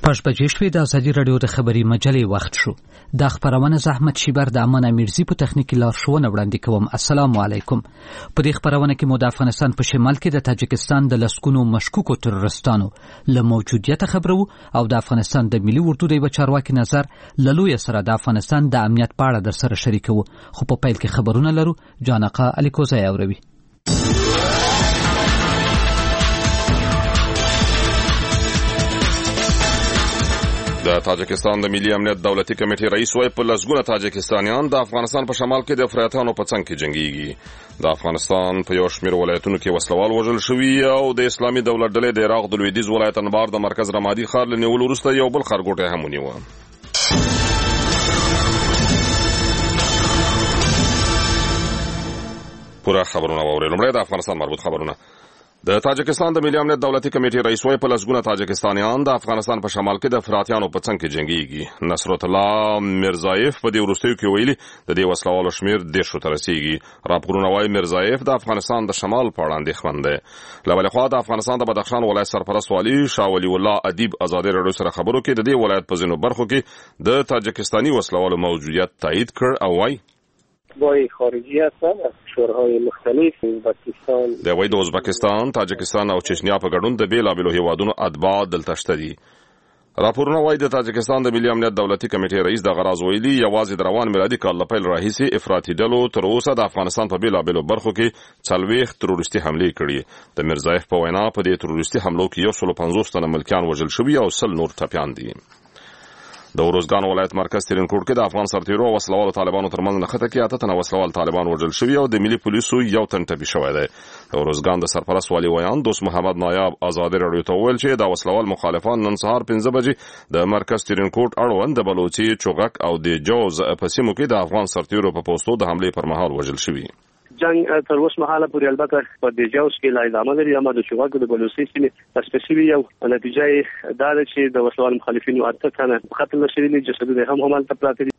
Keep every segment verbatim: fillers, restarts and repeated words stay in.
شپږ بجې شوې. د ازادي راډیو د خبري مجلې وخت شو. د خبرونه زحمت شیبر د امانه میرزي په تخنیکي لارښوونه وړاندې کوم. السلام علیکم. په دې خبرونه کې مو د افغانستان په شمال کې د تاجکستان د لسګونو مشکوکو تروریستانو له موجودیت خبرو او د افغانستان د ملي اردو د یو چارواکي نظر له لوی سره د افغانستان د امنیت په اړه در سره شریکو. خو په پیل کې خبرونه لرو. جانقه الیکوزای اوروي. د تاجکستان د ملي امنیت دولتي کمیټې رئیس وایي په لسګونه تاجکستانیان د افغانستان په شمال کې د افراطیانو په څنګ کې جنګيږي. د افغانستان په یو شمېر ولایتونو کې وسلوال وژل شوي او د اسلامي دولت ډلې د عراق د لویدیځ ولایت انبار د مرکز رمادي ښار له نیولو وروسته یو بل ښارګوټی هم ونیوه. پوره خبرونه واورئ. لومړی د افغانستان مربوط خبرونه. د تاجکستان د ملي امنیت دولتي کمیټې رئیس وایي په لسګونه تاجکستانیان د افغانستان په شمال کې د افراطیانو په څنګ کې جنګيږي. نصرت الله میرزایف په دې وروستیو کې ویلي د دې وسلوالو شمېر دېرشو ته رسیږي. راپورونه وایي میرزایف د افغانستان د شمال په اړه اندېښمن دی. له بلې خوا د افغانستان د بدخشان ولایت سرپرست والي شاه ولی الله ادیب ازادي راډیو سره خبرو کې د دې ولایت په ځینو برخو کې د تاجکستاني وسلوالو موجودیت تایید کړ او وایي بای خارجی هستند از کشورهای مختلف ازبکستان د وای د ازبکستان، تاجکستان او چچنیا په ګډون د بیلابیلو هیوادونو اتباع دلته شته دي. راپورونه وایي د تاجکستان د ملي امنیت دولتي کمیټې رئیس د غراز ویلي یوازې د روان میلادي کال له پیل راهیسې افراطي ډلو تر اوسه د افغانستان په بیلابیلو برخو کې څلوېښت تروریستي حملې کړي. د میرزایف په وینا په دې تروریستي حملو کې یو سل پنځوس تنه ملکیان وژل شوي او سل نور ټپیان دي. د اروزګان ولایت مرکز ترینکوټ کې د افغان سرتیرو او وسلوالو طالبانو ترمنځ نښته کې اته تنه وسلوال طالبان وژل شوي او د ملي پولیسو یو تن ټپي شوی دی. د اروزګان د سرپرست والي ویان دوست محمد نایاب ازادي راډیو ته وویل چې دا وسلوال مخالفان نن سهار پنځه بجې د مرکز ترینکوټ اړوند د بلوچي، چوغک او د جوز په سیمو کې د افغان سرتیرو په پوستو د حملې پر مهال وژل شوي. جنگ تر اوسه مهاله پورې البته په د جوز کې لا ادامه لري، اما د چوغک د بلوچي سیمې تشخیصي یو نتیجه دا ده چې د وسلوال مخالفینو اته تنه قتل شوي دي، جسدونه هم همالته پراته دي.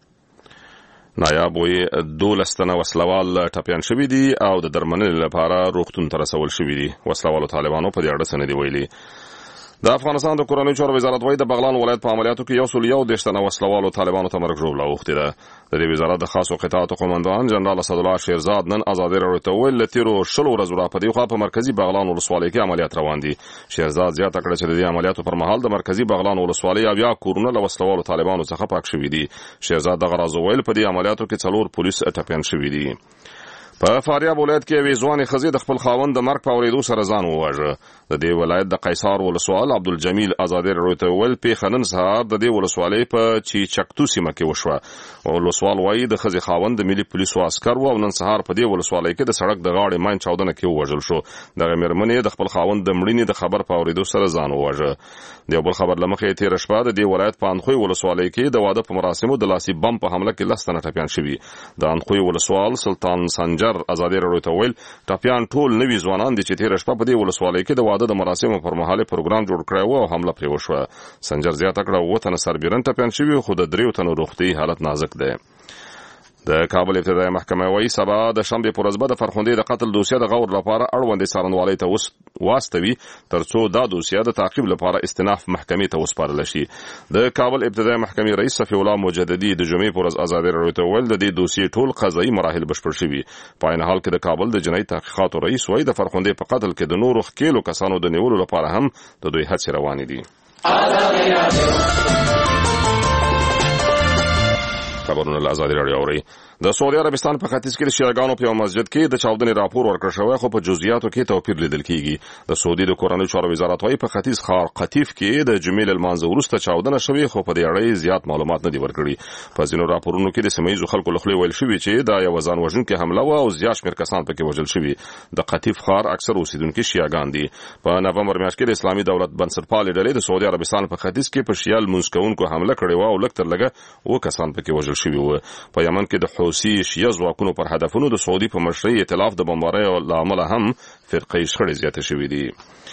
نایاب وی دولس تنه وسلوال ټپیان شوي دي او د درملنې لپاره روغتون ته رسول شوي دي. وسلوالو طالبانو په دې اړه څه نه دي ویلي. د افغانستان د کورنیو چارو وزارت وایي د بغلان ولایت په عملیاتو کې یو سل یو دېرش تنه وسلوالو طالبانو ته مرګ ژوبله اوښتې ده. د دې وزارت د خاصو قطاعاتو قومندان جنرال اسدالله شیرزاد نن ازادي راډیو ته وویل له تېرو شلو ورځو راپدې خوا په مرکزي بغلان ولسوالۍ کې عملیات روان دي. شیرزاد زیاته کړه چې د دې عملیاتو پر مهال د مرکزي بغلان ولسوالۍ اویا کورونه له وسلوالو طالبانو څخه پاک شوي دي. شیرزاد دغه راز وویل په دې عملیاتو کې څلور پولیس ټپیان شوي دي. په فاریاب ولایت کې یوې ځوانې ښځې د خپل خاوند د مرګ په اورېدو سره ځان وواژه. د دې ولایت د قیصار ولسوال عبدالجمیل ازادي راډیو ته وویل پیښه نن سهار د دې ولسوالۍ په چیچکتو سیمه کې وشوه. ولسوال وایي د ښځې خاوند د ملي پولیسو عسکر و او نن سهار په دې ولسوالۍ کې د سړک د غاړې ماین چاودنه کې ووژل شو. دغه مېرمنې د خپل خاوند د مړینې د خبر په اورېدو سره ځان وواژه. د یو بل خبر له مخې تېره شپه د دې ولایت په اندخوی ولسوالۍ کې د واده په مراسمو د لاسي بم په حمله کې لس تنه ټپیان شوي. د اندخوی ولسوال سلطان سنجر ازادي راډیو ته ویل ټپیان ټول نوي ځوانان دي چې تېره شپه په دې ولسوالۍ کې د واده د مراسمو پر مهال پروګرام جوړ کړی و او حمله پرې وشوه. سنجر زیاته کړه اووه تنه سربیرن ټپیان شوي خو د دریو تنو روغتیایي حالت نازک دی. د کابل ابتدایي محکمه وایي سبا د شنبې په ورځ به د فرخندې د قتل دوسیه د غور لپاره اړوندې څارنوالۍ ته واستوي تر څو دا دوسیه د تعقیب لپاره استئناف محکمې ته وسپارل شي. د کابل ابتدایي محکمې رئیس صفي الله مجددي د جمعې په ورځ ازادي راډیو ته وویل د دې دوسیې ټول قضایي مراحل بشپړ شوي. په عین حال کې د کابل د جنایي تحقیقاتو رئیس وایي د فرخندې په قتل کې د نورو ښکېلو کسانو د نیولو لپاره هم د دوی هڅې روانې دي. خبرونه له ازادي راډیو اورئ. د سعودي عربستان په ختیځ کې د شیعاګانو په یو مسجد کې د چاودنې راپور ورکړل شوی خو په جزئیاتو کې توپیر لیدل کیږي. د سعودي د کورنیو چارو وزارت وايي په ختیځ ښار قطیف کې د جمعې له لمانځه وروسته چاودنه شوې خو په دې اړه زیات معلومات نه دي ورکړي. په ځینو راپورونو کې د سیمه ییزو خلکو له خولې ویل شوي چې دا یوه ځان وژونکې حمله وه او زیات شمېر کسان پکې وژل شوي. د قطیف ښار اکثر اوسیدونکي شیعاګان دي. په نومبر میاشت کې د اسلامي دولت بنسټپالې ډلې د سعودي عربستان په ختیځ کې په شیعه لمونځ کوونکو حمله کړې وه او لږ تر لږه اووه کسان پکې وژل شوي وو. په یمن کې د حوثي شیعه ځواکونو پر هدفونو د سعودي په مشرۍ ائتلاف د بمباریو له امله هم فرقې شخړې زیاتې شوې دي.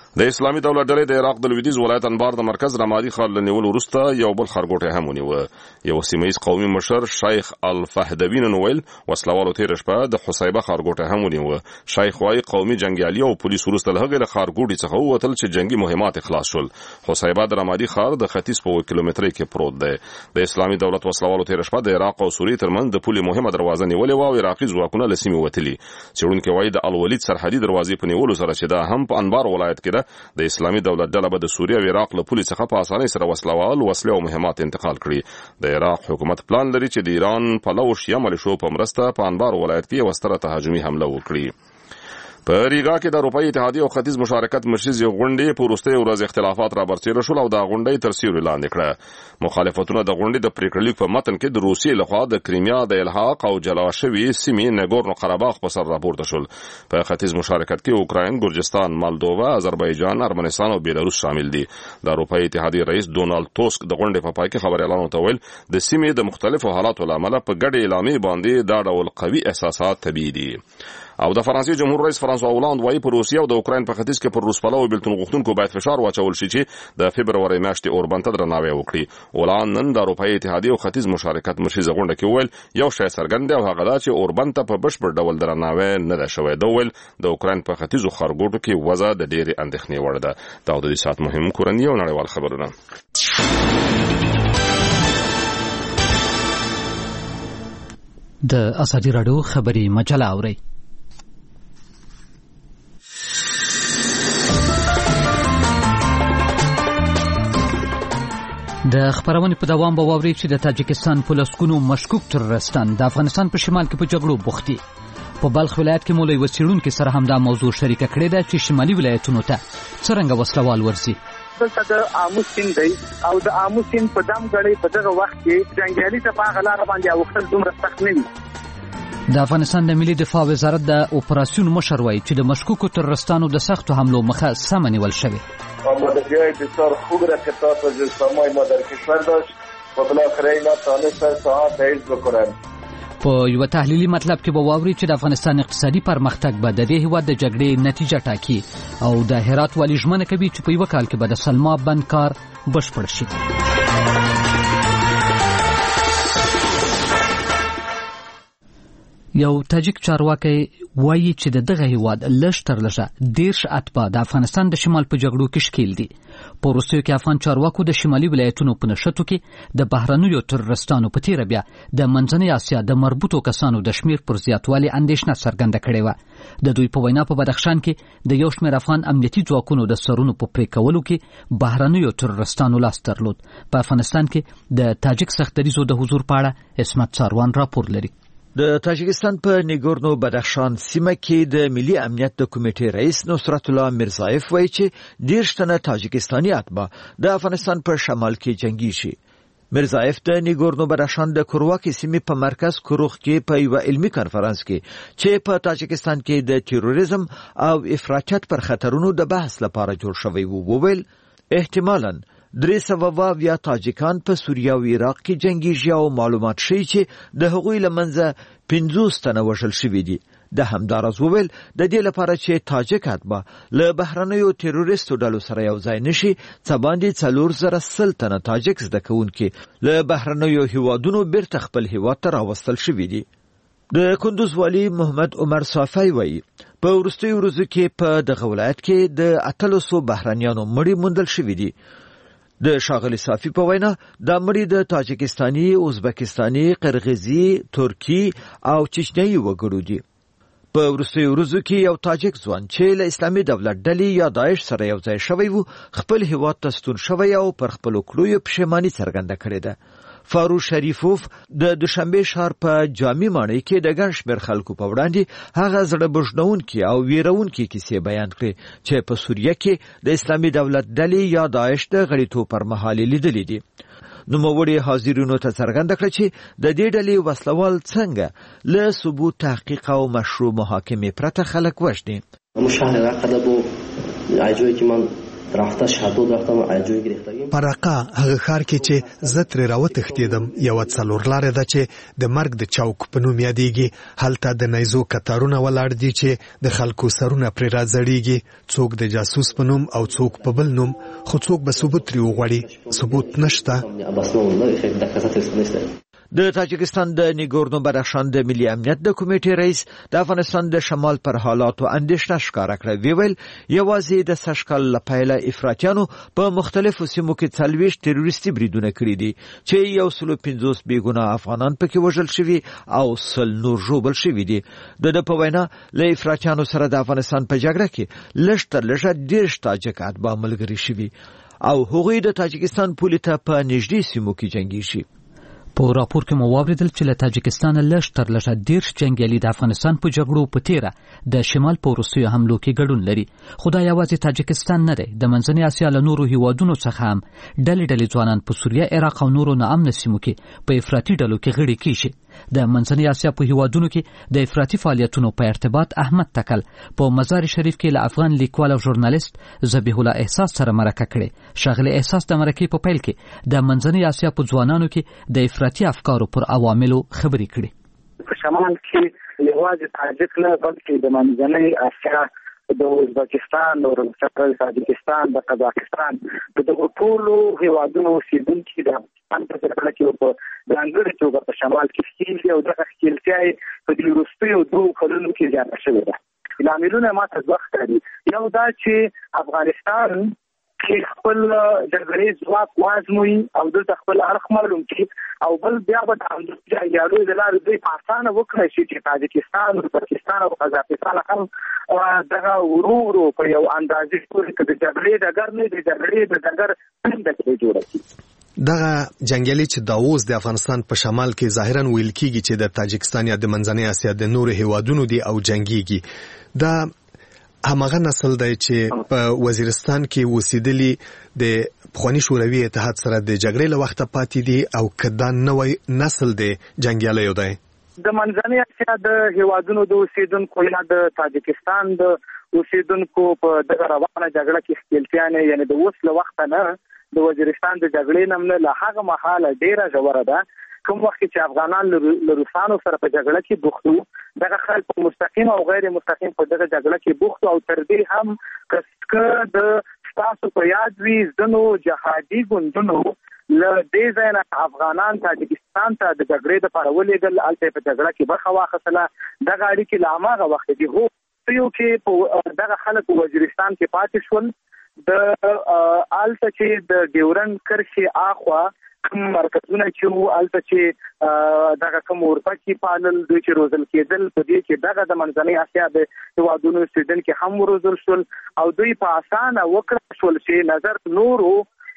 د اسلامي دولت ډلې د عراق د لویدیځ ولایت انبار د مرکز رمادي ښار له نیولو وروسته یو بل ښارګوټی هم ونیوه. یو سیمه ییز قومي مشر شیخ الفهدوي نن ویل وسلوالو تېره شپه د حسیبه ښارګوټی هم ونیوه. شیخ وایي قومي جنګیالي او پولیس وروسته له هغې له ښارګوټي څخه ووتل چې جنګي مهمات خلاص شول. حسیبه د رمادي ښار د ختیځ په اوه کیلومترۍ کې پروت دی. د اسلامي دولت وسلوالو تېره شپه د عراق او سوریې ترمنځ د پولې مهمه دروازه نیولې وه او عراقي ځواکونه له سیمې وتلي. څېړونکي وایي د الولید سرحدي دروازې په نیولو سره چې دا هم په انبار ولایت کې ده، د اسلامي دولت ډله به د سوریې او عراق له پولې څخه په اسانۍ سره وسلوال وسلې او مهمات انتقال کړي. د عراق حکومت پلان لري چې د ایران پلو شیعه ملیشو په مرسته په انبار ولایت کې یوه ستره تهاجمي حمله وکړي. په ریګا کې د اروپایي اتحادیې او ختیځ مشارکت مشرز یو غونډې په وروستۍ ورځ اختلافات رابرسېره شول او دا غونډۍ تر سیوري لاندې کړه. مخالفتونه د غونډې د پریکړې لیک په متن کې د روسیې لخوا د کریمیا د الحاق او جلا شوي سیمې نګورنو قرهباغ په سر راپورته شول. په ختیځ مشارکت کې اوکراین، ګرجستان، مالدووا، آذربایجان، ارمنستان او بیلاروس شامل دي. د اروپایي اتحادیې رئیس ډونالد توسک د غونډې په پای کې خبريالانو ته ویل د سیمې د مختلفو حالاتو له امله په ګډې اعلامیې باندې دا ډول قوي احساسات طبیعي دي. او د فرانسې جمهور رئیس فرانسوا هولاند وایي په روسیه او د اوکراین په ختیځ کې پر روس پلو او بیلتون غوښتونکو باید فشار واچول شي چې د فبرورۍ میاشتې اوربند ته درناوی وکړي. هولاند نن د اروپایي اتحادیې او ختیځ مشارکت مشرزه غونډه کې وویل یو شی څرګند دی او هغه دا چې اوربند ته په بشپړ ډول درناوی نه ده شوی. ده وویل د اوکراین په ختیځو ښارګوټو کې وضع د ډېرې اندېښنې وړ ده. دا د دې ساعت مهم کورني او نړیوال خبرونه. د ازادي راډیو خبري مجله اورئ. د خبرونې په دوام به واورئ چې د تاجکستان په لسګونو مشکوک ترورستان د افغانستان په شمال کې په جګړو بوخت دي. په بلخ ولایت کې مو له یوه څېړونکي سره هم دا موضوع شریکه کړې ده چې شمالي ولایتونو ته څرنګه وسلوال ورځي. دلته د آمو سیند دی او د آمو سیند په دم غړی په دغه وخت کې جنګیالي ته په هغه لاره باندې اوښتل دومره سخت نه وي. د افغانستان د ملي دفاع وزارت د اپراسیون مشر وایي چې د مشکوکو ترورستانو د سختو حملو مخه سمه نیول شوې. آمادگی‌های بسیار خوب را که تا تاجیکستان ما در کشور داشت و بالاخره اینا تانستن ساعت حفظ بکنن. په یو تحلیلي مطلب کې به واوري چې د افغانستان اقتصادي پرمختګ به د دې هیواد د جګړې نتیجه ټاکي او د هرات والی ژمنه کوي چې په یو کال کې به د سلما بند کار بشپړ شي. یو تاجک چارواکي وایي چې د دغه هیواد لږ تر لږه دیرش اتباع د افغانستان د شمال په جګړو کې ښکیل دي. په وروستیو کې افغان چارواکو د شمالي ولایتونو په نښتو کې د بهرنیو ترورستانو په تیره بیا د منځنۍ اسیا د مربوطو کسانو د شمیر پر زیاتوالي اندېښنه څرګنده کړې وه. د دوی په وینا په بدخشان کې د یو شمېر افغان امنیتي ځواکونو د سرونو په پرې کولو کې بهرنیو ترورستانو لاس درلود. په افغانستان کې د تاجک سختدریزو د حضور په اړه عصمت څاروان راپور لري. د تاجکستان په نیګورنو بدخشان سیمه کې د ملي امنیت د کمیټې رئیس نصرت الله میرزایف وایي چې دېرش تنه تاجکستاني اتباع د افغانستان په شمال کې جنگي شي. میرزایف د نیګورنو بدخشان د کورواکي سیمې په مرکز کوروخ کې په یو علمي کانفرنس کې چې په تاجکستان کې د تروریزم او افراطیت پر خطرونو د بحث لپاره جوړ شوی وو وویل احتمالاً درې سوه یا تاجکان په سوریه او عراق کې جنگیږي او معلومات شي چې د هغوی لمنځه پنځوس تنه وژل شوي دي. د همداراز وویل د دې لپاره چې تاجک اتباع له بهرنیو تروریستو ډلو سره یو ځای نشي څه باندې څلور زره سل تنه تاجک زده کوونکي له بهرنیو هیوادونو بیرته خپل هیواد ته راوستل شوي دي. د کندوز والی محمد عمر صافی وایي په وروستیو ورځو کې په دغه ولایت کې د اتلسو بهرنیانو مړي موندل شوي دي. د شاغلی صافی په وینا د مړي د تاجکستاني، ازبکستاني، قرغیزي، ترکی او چچنیي وګړو دي. په وروستیو ورځو کې یو تاجک ځوان چې له اسلامي دولت ډلې یا داعش سره یو ځای شوی وو خپل هیواد ته ستون شوی او پر خپلو کړیو پښیماني څرګنده کړې ده. فاروق شریفوف د دوشنبه ښار په جامع ماڼۍ کې د ګڼ شمېر خلکو په وړاندې هغه زړه بوږنونکي او ویرونکي کیسې بیان کړې چې په سوریه کې د اسلامي دولت ډلې یا داعش د غړیتوب پر مهال لیدلې دي. نوموړي حاضرینو ته څرګنده کړه چې د دې ډلې وسلوال څنګه له ثبوت تحقیق او مشروع محاکمې پرته خلک وژني. مشاهده قلبو عجوی که من پرقه هغه ښار کې چې زه ترې راوتښتېدم یوه څلورلارې ده چې د مرګ د چوک په نوم یادېږي. هلته د نیزو کتارونه ولاړ دي چې د خلکو سرونه پرې راځړېږي، څوک د جاسوس په نوم او څوک په بل نوم، خو څوک به ثبوت ترې وغواړي. ثبوت نشته. د تاجکستان د نیګورنو بدخشان د ملي امنیت د کمیټې رئیس د افغانستان د شمال پر حالاتو اندېښنه ښکاره کړه. وی ویل یوازې د سږ کال له پیله افراطیانو په مختلفو سیمو کې څلوېښت تروریستي بریدونه کړي دي چې یو سلو پنځوس بېګناه افغانان پکې وژل شوي او سل نور ژوبل شوي دي. د ده په وینا له افراطیانو سره د افغانستان په جګړه کې لږ تر لږه دېرش تاجک اتباع ملګري شوي او هغوی د تاجکستان پولې ته په نږدې سیمو کې جنګېږي. په راپور کې مو واوریدل چې له تاجکستان لږ تر لږه دېرش جنګیالي د افغانستان په جګړو په تیره د شمال په وروستیو حملو کې ګډون لري. خو دا یوازې تاجکستان نه دی، د منځنۍ اسیا له نورو هیوادونو څخه هم ډلې ډلې ځوانان په سوریه، عراق او نورو ناامنه سیمو کې په افراطي ډلو کې غړي کیږي. د منځنۍ اسیا په هیوادونو کې د افراطي فعالیتونو په ارتباط احمد تکل په مزار شریف کې له افغان لیکوال او ژورنالیست ذبیح الله احساس سره مرکه کړې. ښاغلی احساس د مرکې په پیل کې د منځنۍ اسیا په ځوانانو کې د افراطي افکارو پر عواملو خبرې کړې. په شمال کې یوازې تاجک نه بلکې د منځنۍ اسیا د ازبکستان، د تاجکستان، د قزاقستان د دغو ټولو هیوادونو اوسېدونکي د افغانستان په جګړه کې په ځانګړې توګه په شمال کې ښکېل دي او دغه ښکېلتیا یې په دې وروستیو دوو کلونو کې زیاته شوې ده. لاملونه ماته دوه ښکاري. یو دا چې افغانستان کې خپل جګړې ځواک وازموي او دلته خپل اړخ معلوم کړي، او بل بیا به د جنګیالو د لارې دوی په اسانه وکړی شي چې تاجکستان، پاکستان او قزاقستان هم دغه ورو ورو په یو اندازې پورې که د جګړې ډګر نه د جګړې د ډګر څنګه کې جوړه کړي. دغه جنگیالي چې دا اوس د افغانستان په شمال کې ظاهرا ویل کېږي چې د تاجکستان یا د منځنۍ اسیا د نورو هیوادونو دي او جنگيږي، دا همغه نسل دی چې په وزیرستان کې اوسېدلي د پخواني شوروي اتحاد سره د جګړې له وخته پاتې دي، او کدا نوې نسل دی جنگیالیو دی. د منځنۍ اسیا د هیوادونو د اوسېدونکو یا د تاجکستان د اوسېدونکو په دغه روانه جګړه کې ښکېلتیا نه، یعنې د اوس له وخته نه د وزیرستان د جګړې نه نه له هغه مهاله ډېره ژوره ده. کوم وخت چې افغانان له روسانو سره په جګړه کې بوخت وو، دغه خلک په مستقیم او غیر مستقیم په دغه جګړه کې بوخت او تر دې هم که د ستاسو په یاد وي ځینو جهادي ګوندونو له دې ځای نه افغانان تاجکستان ته د جګړې دپاره ولېږل، هلته یې په جګړه کې برخه واخیستله. دغه اړیکې له هماغه وخته دي. هو یو کې دغه خلک په وزیرستان کې پاتې شول. د هلته چې د ډیورنډ کرښې اخوا کوم مرکزونه چې وو، هلته چې دغه کوم اورپکي پالل دوی چې روزل کېدل، په دې کې دغه د منځنۍ اسیا د هېوادونو اوسېدونکي هم وروزل شول او دوی په اسانه وکړل شول چې نظر نورو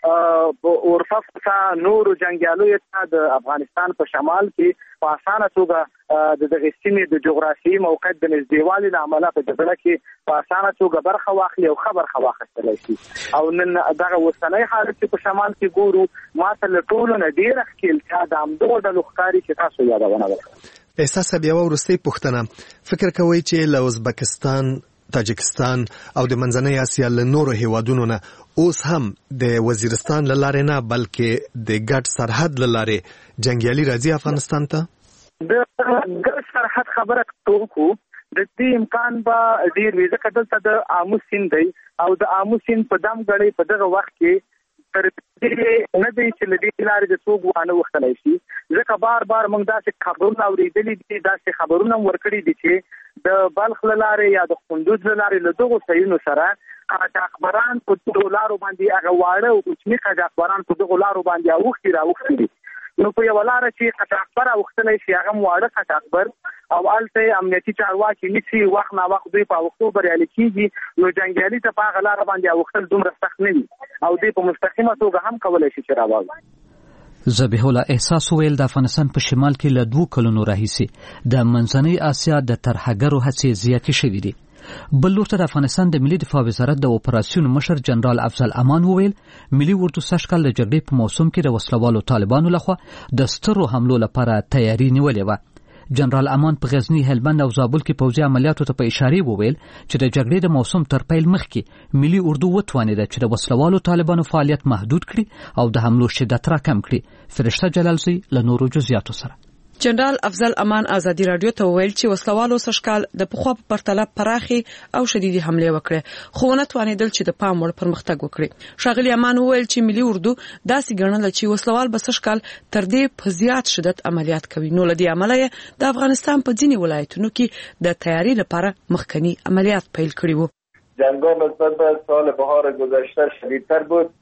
اورپک ته، نورو جنګیالیو ته د افغانستان په شمال کې په اسانه توګه د دغې سیمې د جغرافیایي موقعیت د نږدېوالي له امله په جګړه کې په اسانه توګه برخه واخلي او ښه برخه واخیستلی شي. او نن دغه اوسنی حالت چې په شمال کې ګورو، ماته له ټولو نه ډېره ښکېلتیا د همدغو ډلو ښکاري چې تاسو یادونه وکړه. احساس صاحب، یوه وروستۍ پوښتنه، فکر کوئ چې له ازبکستان، تاجکستان او د منځنۍ اسیا له نورو هیوادونو نه اوس هم د وزیرستان له لارې نه بلکې د ګډ سرحد له لارې جنګیالي راځي افغانستان ته؟ د ګډ سرحد خبره کوو، د دې امکان به ډېر وي، ځکه دلته د آمو سیند دی او د آمو سیند په دم ګړۍ په دغه وخت کې تر دې نه دی چې له دې لارې د څوک وانه وختلی شي. ځکه بار بار موږ داسې خبرونه اورېدلي دي، داسې خبرونه هم ورکړي دي چې د بلخ له لارې یا د کندوز له لارې له دغو ځایونو سره قاچاقبران په دغو لارو باندې هغه واړه او کوچني قاچاقبران په دغو لارو باندې اوښتي راوښتي دي. نو په یوه لاره چې قاچاقبر اوښتلی شي، هغه هم واړه قاچاقبر، او هلته امنیتي چارواکي نیسي، وخت ناوخت دوی په اوښتو بریالي کېږي. نو جنګیالي ته په هغه لاره باندې اوښتل دومره سخت نه وي او دوی په مستقیمه توګه هم کولی شي چې راوړي. ذبیح الله احساس ویل د افغانستان په شمال کې له دوه کلونو راهیسې د منځنۍ اسیا د ترهګرو هڅې زیاتې شوې دي. بل لور ته د افغانستان د ملي دفاع وزارت د اپراسیون مشر جنرال افضل امان وویل ملي اردو سږ کال د جګړې په موسم کې د وسلوالو طالبانو لخوا د سترو حملو لپاره تیاری نیولې وه. جنرال امان په غزنی، هلمند او زابل کې پوځي عملیاتو ته په اشاره وویل چې د جګړې د موسم تر پیل مخکې ملي اردو وتوانیده چې د وسلوالو طالبانو فعالیت محدود کړي او د حملو شدت راکم کړي. فرشته جلالزی له نورو جزئیاتو سره. جنرال افضل امان ازادي رادیو ته ویل چې وسلوالو سشکال د پخوا په پرتله پراخي او شديدي حمله وکړه، خو ونه توانیدل چې د پام وړ پرمختګ وکړي. ښاغلي امان ویل چې ملي اردو داسې ګڼل چې وسلوال به سشکال تر دې په زیات شدت عملیات کوي، نو لدی عملیه د افغانستان په ځینی ولایتونو کې د تیاری لپاره مخکنی عملیات پیل کړي وو. جنگ‌ها نسبت به سال بهار گذشته شدیدتر بود.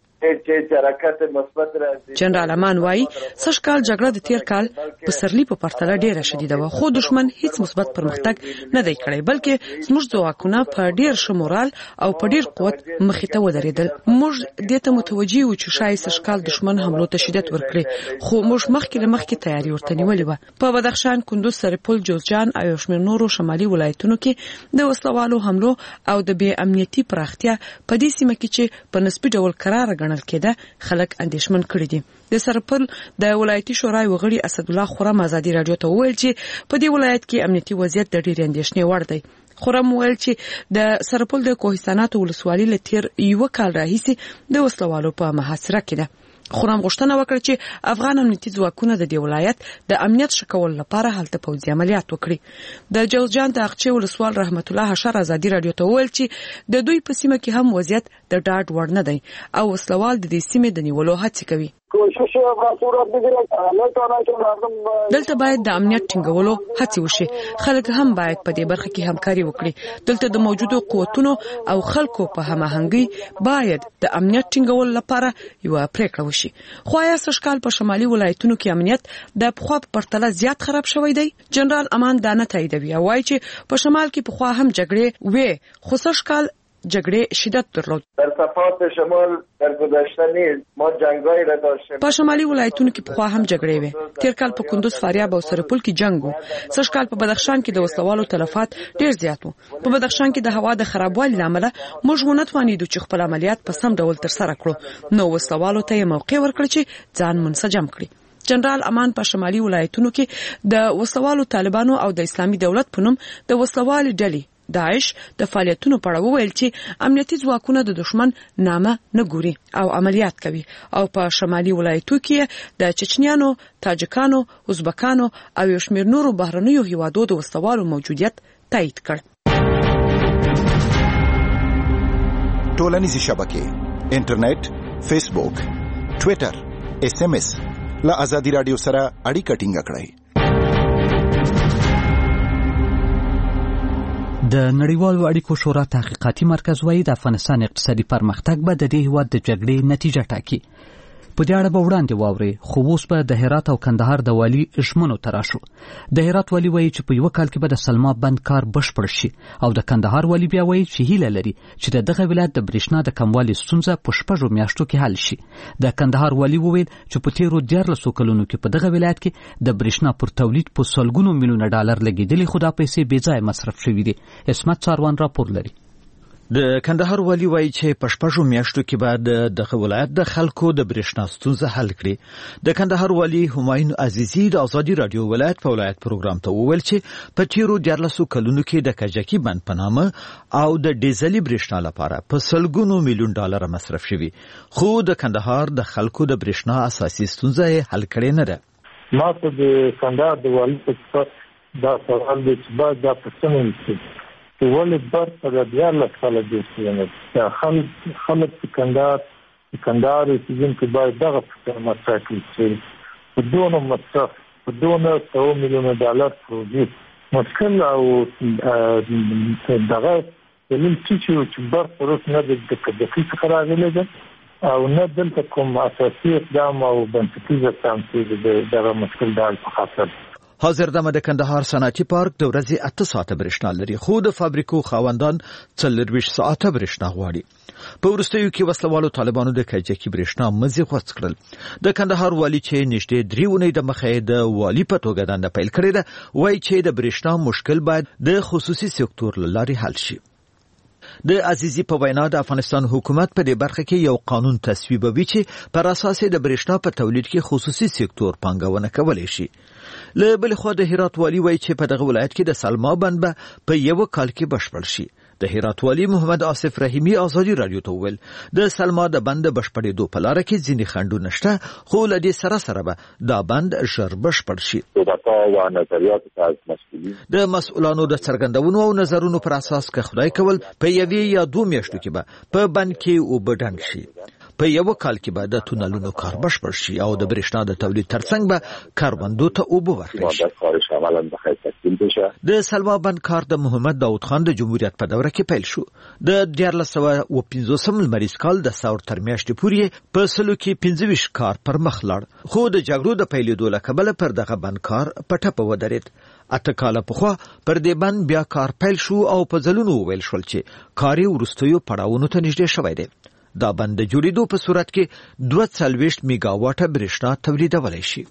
جنرال امان وایي سشکال جګړه د تیر کال په سرلی په پرتله ډیره شدیده و، خو دشمن هیڅ مثبت پرمختګ نه دی کړی، بلکې زموږ ځواکونه په ډیر شمورال او په ډیر قوت مخې ته ودرېدل. موږ دې ته متوجي وو چې شاید سشکال دشمن حملو ته شدت ورکړي، خو موږ مخکې له مخکې تیاری ورته نیولې و. په بدخشان، کندوز، سرپل، جوزجان او شمیر نورو شمالي ولایتونو کې د وسلوالو حملو او د بې امنیتي پراختیا په دې سیمه کې چې په نسبي ډول قرار ګڼل کېده خلک اندېښمن کړي دي. د سرپل د ولایتي شورای وغړي اسد الله خرم ازادي رادیو ته وویل چې په دې ولایت کې امنیتي وضعیت د ډېرې اندېښنې وړ دی. خرم وویل چې د سرپل د کوهستانات ولسوالۍ له تیر یو کال راهیسې د وسلوالو په محاصره کې ده. خرم غوښتنه وکړه چې افغان امنیتي ځواکونه د دې ولایت د امنیت ښه کولو لپاره هلته پوځي عملیات وکړي. د جوزجان د اقچې ولسوال رحمت الله حشر ازادي رادیو ته وویل چې د دوی په سیمه کې هم وضعیت د ډاډ وړ نه دی او وسلوال د دې سیمې د نیولو هڅې کوي. دلته باید د امنیت ټینګولو هڅې وشي. خلک هم باید په دې برخه کې همکاري وکړي. دلته د موجودو قوتونو او خلکو په هماهنګي باید د امنیت ټینګولو لپاره یو پریکړه وشي. خو آیا سشکال په شمالي ولایتونو کې امنیت د پخوا په پرتله زیات خراب شوی دی؟ جنرال امان دا نه تاییدوي او وایي چې په شمال کې پخوا هم جګړې وې، خو سشکال جګړې شدت درلود. در صفات شمال در گذشته نیز ما جنگایی را داشتیم. په شمالي ولایتونو کې پخوا هم جګړې وې. تیر کال په کندوز، فاریاب او سرپل کې جنگ و. سشکال په بدخشان کې د وسلوالو تلفات ډیر زیات وو. په بدخشان کې د هوا د خرابوالي لامل موږ ونه توانیدو چې خپل عملیات په سم ډول ترسره کړو، نو وسلوالو ته یې موقع ورکړ چې ځان منسجم کړي. جنرال امان په شمالي ولایتونو کې د وسلوالو طالبانو او د اسلامي دولت په نوم د وسلوالي ډلې داعش د فعالیتونو په اړه وویل چې امنیتي ځواکونه د دشمن نامه نه ګوري او عملیات کوي، او په شمالي ولایتونو کې د چچنیانو، تاجکانو، ازبکانو او یو شمېر نورو بهرنیو هیوادو د وسلوالو موجودیت تایید کړ. ټولنیزې شبکې، انټرنیټ، فیسبوک، ټویټر، ایس ایم ایس له ازادي رادیو سره اړیکه ټینګه کړئ. د نړیوالو اړیکو شورا تحقیقاتي مرکز وايي د افغانستان اقتصادي پرمختګ به د دې هیواد د جګړې نتیجه ټاکي. په دې اړه به وړاندې واوري، خو اوس به د هرات او کندهار د والي ژمنو ته راشو. د هرات والي وایي چې په یو کال کې به د سلما بند کار بشپړ شي، او د کندهار والي بیا وایي چې هیله لري چې د دغه ولایت د برېښنا د کموالي ستونزه په شپږو میاشتو کې حل شي. د کندهار والي وویل چې په تیرو دیارلسو کلونو کې په دغه ولایت کې د برېښنا پر تولید په سلګونو میلیونه ډالر لګېدلي، خو دا پیسې بې ځایه مصرف شوي دي. اسمت څاروان راپور لري. د کندهار والي وایي چې په شپږو میاشتو کې بعد د ولایت د خلکو د برېښنا ستونزه حل کړي. د کندهار والي همایون عزیزی د ازادي رادیو ولایت په ولایت پروګرام ته وویل چې په تیرو دیارلسو کلونو کې د کجکي بند په نامه او د ډیزلي برېښنا لپاره په سلګونو میلیون ډالر مصرف شوي، خو د کندهار د خلکو د برېښنا اساسي ستونزه حل کړې نه ده. ما ته د کندهار د والي په دا سوال دی چې باید دا پوښتنه وشي چې ولې برخه د دیارلس کاله جوړ خلک خلک په کندهار په کندهار اوسېدونکي باید دغه پوښتنه مطرح کړي چې په دونه مصرف په دونه سوه میلیونه ډالر پروژې مشکل او دغه دلیل چې برخه روس نه د کجکي څخه راغلی ده او نه دلته کوم اساسي اقدام او بنسټیز اقدام چې دغه مشکل د حل په خاطر. حاضر دمه د کندهار صنعتي پارک د ورځې اته ساعته برېښنا لري، خو د فابریکو خاوندان څلرویشت ساعته برېښنا غواړي. په وروستیو کې وسلوالو طالبانو د کجکي برېښنا مزي غوڅ کړل. د کندهار والي چې نږدې درې اونۍ د مخې د والي په توګه دنده پیل کړې ده، وایي چې د برېښنا مشکل باید د خصوصي سکتور له لارې حل شي. د عزیزي په وینا د افغانستان حکومت په دې برخه کې یو قانون تصویبوي چې پر اساس د برېښنا په تولید کې خصوصي سکتور پانګونه کولی شي. له بل خوا د هرات والی وایي چې په دغه ولایت کې د سلما بند به په یو کال کې بشپړ شي. د هرات والی محمد آصف رحیمی آزادی رادیو ته وویل د سلما د بند بشپړېدو په لاره کې ځینې خنډونه شته، خو له دې سره سره به دا بند ژر بشپړ شي. د مسؤلانو د څرګندونو او نظرونو پر اساس که خدای کول په یوې یا دوه میاشتو کې به په بند کې اوبه ډنډ شي. په یو کال کې به د تونلونو کار بشپړ شي او د برېښنا د تولید ترڅنګ به کاروندو ته اوبه ورکړل شي. د سلما بند کار د محمد داود خان د جمهوریت په دوره کې پیل شو. د دیارلس سوه اوه پنځوسم لمریز کال د ساور تر میاشتې پورې په سلو کې پنځه ویشت کار پر مخ لاړ، خو د جګړو د پیلېدو له کبله پر دغه بند کار په ټپه ودرېد. اته کاله پخوا پر دې بند بیا کار پیل شو او په ځلونو وویل شول چې کار یې وروستیو پړاوونو ته نږدې شوی دی. دا بند د جوړېدو په صورت کې دوه څلوېښت میګاواټه برېښنا تولیدولی شي.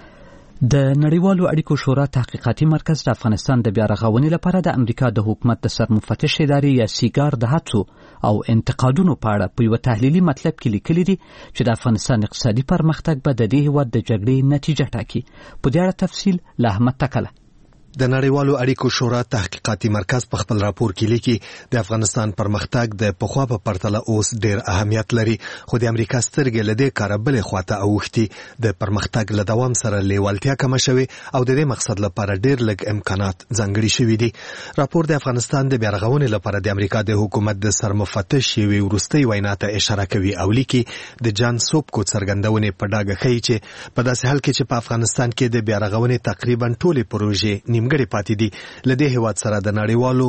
د نړیوالو اړیکو شورا تحقیقاتي مرکز د افغانستان د بیا رغونې لپاره د امریکا د حکومت د سرمفتش ادارې یا سیګار د هڅو او انتقادونو په اړه په یو تحلیلي مطلب کې لیکلي دي چې د افغانستان اقتصادي پرمختګ به د دې هیواد د جګړې نتیجه ټاکي. په دې اړه تفصیل له احمد تکله. د نړیوالو اړیکو شورا تحقیقاتي مرکز په خپل راپور کې لیکي د افغانستان پرمختګ د پخوا په پرتله اوس ډیر اهمیت لري، خو د امریکا سترګې له دې کاره بلې خواته اوښتي. د پرمختګ له دوام سره لیوالتیا کمه شوې او د دې مقصد لپاره ډیر لږ امکانات ځانګړي شوي دي. راپور د افغانستان د بیا رغونې لپاره د امریکا د حکومت د سرمفتش یوې وروستۍ وینا ته اشاره کوي او لیکي د جان سوبکو څرګندونې په ډاګه ښیي چې په داسې حال کې چې په افغانستان کې د بیا رغونې تقریبا ټولې پروژې نیمګړې پاتې دي، له دې هیواد سره د نړیوالو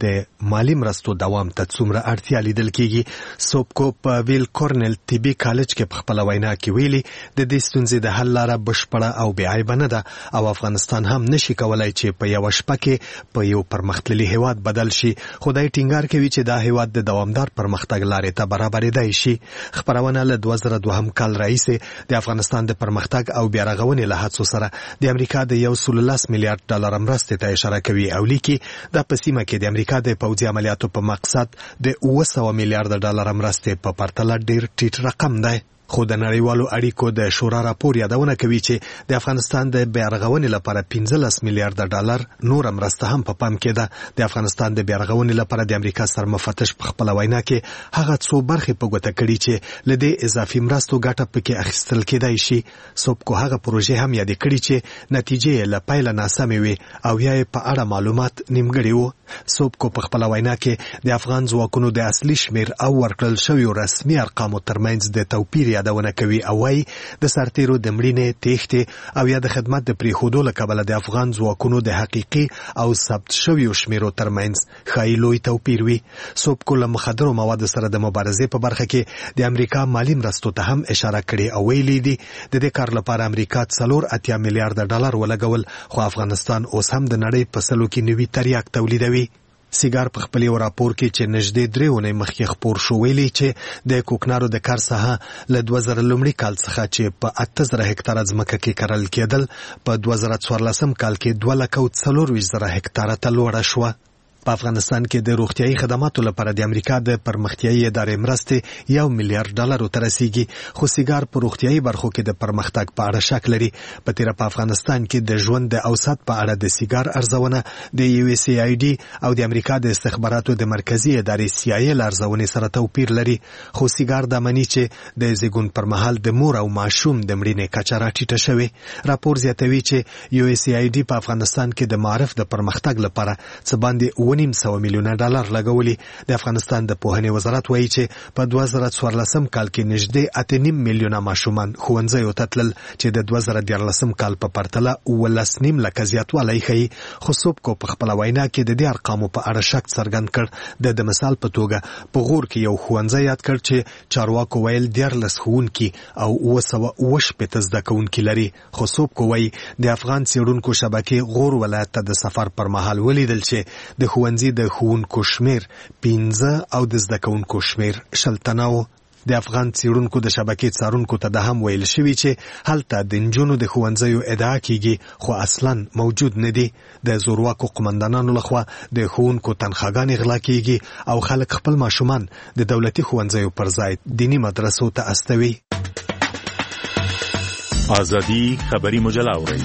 د مالی مرستو دوام ته څومره اړتیا لیدل کیږي. سوبکو په ویل کورنل طبي کالج کې په خپل وینا کې ویلي د دې ستونزې د حل لاره بشپړه او بې عیبه نه ده او افغانستان هم نشي کولای چې په یو شپه کې په یو پرمختللي هیواد بدل شي. خدای ټینګار کوي چې دا هیواد د دوامدار پرمختګ لارې ته برابرېدای شي. خبرونه له دوه زره دوهم کال راهیسې د افغانستان د پرمختګ او بیا رغونې له هڅو سره د امریکا د یو سل لس میلیارډ ډالر مرستې ته اشاره کوي او لیکي دا په سیمه کې د امریکا د پوځي عملیاتو په مقصد د اوه سوه میلیارډ ډالر مرستې په پرتله ډیر ټیټ رقم دی. خو د نړیوالو اړیکو د شورا راپور یادونه کوي چې د افغانستان د بیا رغونې لپاره پنځلس میلیارډ ډالر نور مرسته هم په پام کې ده. د افغانستان د بیا رغونې لپاره د امریکا سرمفتش په خپل وینا کې هغه څو برخې په ګوته کړي چې له دې اضافي مرستو ګټه پکې اخیستل کېدای شي. سوبکو هغه پروژې هم یاد کړي چې نتیجې له پیله ناسمې وي او یا په اړه معلومات نیمګړي وو. سوبکو په خپل وینا کې د افغان ځواکونو د اصلي شمیر او ورکړل شویو رسمي ارقامو ترمنځ د توپیر یادونه کوي او وايي د سرتیرو د مړینې، تېښتې او یا د خدمت د پریښودو له کبله د افغان ځواکونو د حقیقي او ثبت شویو شمیرو ترمنځ ښایي لوی توپیر وي. سوبکو له مخدرو موادو سره د مبارزې په برخه کې د امریکا مالی مرستو ته هم اشاره کړې او ویلي دي د دې کار لپاره امریکا څلور اتیا میلیارډ ډالر ولګول، خو افغانستان اوس هم د نړۍ په سلو کې نوي تریاک تولیدوي. سیګار په خپل یو راپور کې چې نږدې درې اونۍ مخکې خپور شو ویلي چې د کوکنارو د کار ساحه له دوه زره لومړي کال څخه چې په اته زره هکتاره ځمکه کې کرل کېدل په دوه زره څوارلسم کال کې دوه لکه او څلورویشت زره هکتاره ته لوړه شوه. په افغانستان کې د روغتیايي خدماتو لپاره د امریکا د پرمختیايي ادارې مرستې یو میلیارډ ډالر ته رسیږي، خو سیګار په روغتیايي برخو کې د پرمختګ په اړه شک لري. په تیره په افغانستان کې د ژوند د اوسط په اړه د سیګار ارزونه د یو اس ای آی ډي او د امریکا د استخباراتو د مرکزی ادارې سی آی ای ارزونې سره توپیر لري، خو سیګار د منی چې د زیګون پر مهال د مور او ماشوم د مړینې کچه راټیټه شوې. راپور زیاتوي چې یو اس ای آی ډي په افغانستان کې د معرف د پرمختګ لپاره څه باندې ونیم سوه میلیونه ډالر لګولي. د افغانستان د پوهنې وزارت وایي چې په دوه زره څوارلسم کال کې نږدې اته نیم میلیونه ماشومان ښوونځیو ته تلل چې د دوه زره دیارلسم کال په پرتله اوولس نیم لکه زیاتوالی ښیي. خو سوبکو په خپله وینا کې د دې ارقامو په اړه شک څرګند کړ. د د مثال په توګه په غور کې یو ښوونځی یاد کړ چې چارواکو ویل دیارلس ښوونکي او اوه سوه اوه شپېته زده کوونکي لري. خو سوبکو وایي د افغان څېړونکو شبکې غور ولایت ته د سفر پر مهال ولیدل چې د ښوونځي د ښوونکو شمیر پنځه او د زده کوونکو شمیر شل تنه و. د افغان څېړونکو د شبکې څارونکو ته د هم ویل شوي چې هلته د نجونو د ښوونځیو ادعا کیږي خو اصلا موجود نه دي. د زورواکو قمندانانو لخوا د ښوونکو تنخواګانې غلا کیږي او خلک خپل ماشومان د دولتي ښوونځیو پر ځای دینی مدرسو ته استوي. ازادي خبري مجله اوري.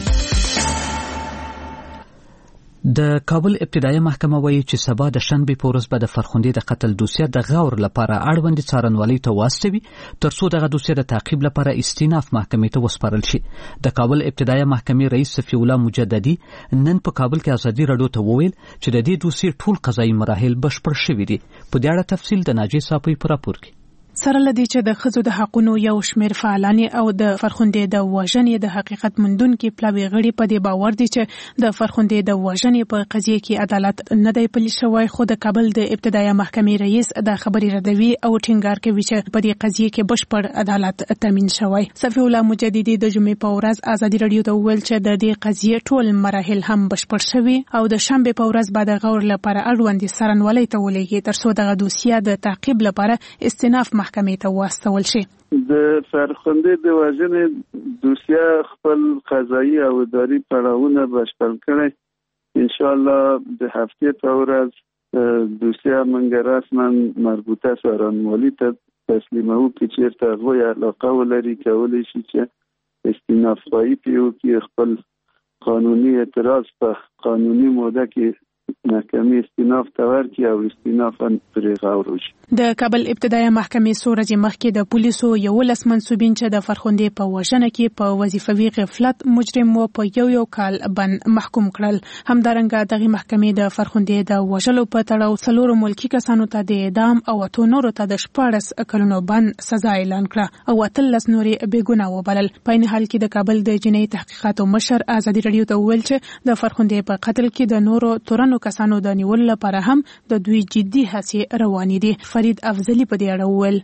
د کابل ابتدایي محکمه وایي چې سبا د شنبې په ورځ به د فرخندې د قتل دوسیه د غور لپاره اړوند څارنوالۍ ته واستوي ترڅو دغه دوسیه د تعقیب لپاره استیناف محکمې ته وسپارل شي. د کابل ابتدایي محکمې رئیس صفی الله مجددي نن په کابل کې ازادي راډیو ته وویل چې د دې دوسیې ټول قضایي مراحل بشپړ شوي دي. په دې اړه تفصیل د ناجی صاحب په راپور کې. سره لدی چې د خزو د حقونو یو شمیر فعالان او د فرخندې د وژنې د حقیقت مندونکو پلاوی غړي په دې باور دي چې د فرخندې د وژنې په قضیه کې عدالت نه دی پلی شوی. خو د کابل د ابتدایي محکمې رئیس د خبري ردوي او ټینګار کوي چې په دې قضیه کې بشپړ عدالت تامین شوی. صفی الله مجددي د جمعې په ورځ ازادي راډیو ته وویل چې د دې قضیه ټول مراحل هم بشپړ شوي او د شنبې په ورځ به د غور لپاره اړوند څارنوالۍ ته ولېږي ترڅو دغه دوسیه د تعقیب لپاره استیناف محکمې ته واستول شي. د فرخندې د وژنې دوسیه خپل قضایي او اداري پړاوونه بشپړ کړي. ان شاء الله د هفته په ورځ دوسیه منګ رسما مربوطه څارنوالۍ ته تسلیمو کې چیرته غوي علاقه ولري کولای شي چې استیناف پای پیو کې خپل قانوني اعتراض په قانوني موده کې محکمې استیناف تور کی او استیناف پرې غوړ شي. د کابل ابتدایي محکمې سورج مخکې د پولیسو یو لس منسوبین چې د فرخندې په وژنه کې په وظیفوي غفلت مجرم و په یو یو کال بند محکوم کړل. همدارنګه دغه محکمې د فرخندې د وژلو په تړاو څلورو ملکی کسانو ته د اعدام او اتو نورو ته د شپاړس کلونو بند سزا اعلان کړه او اتلس نورې بې ګناه وبلل. په این حال کې د کابل د جنایي تحقیقاتو مشر ازادي راډیو ته وویل چې د فرخندې په قتل کې د نورو تورنو کسانو د نیولو لپاره هم د دوی جدي هڅې روانې دي. فرید افضلی په دې اړه وویل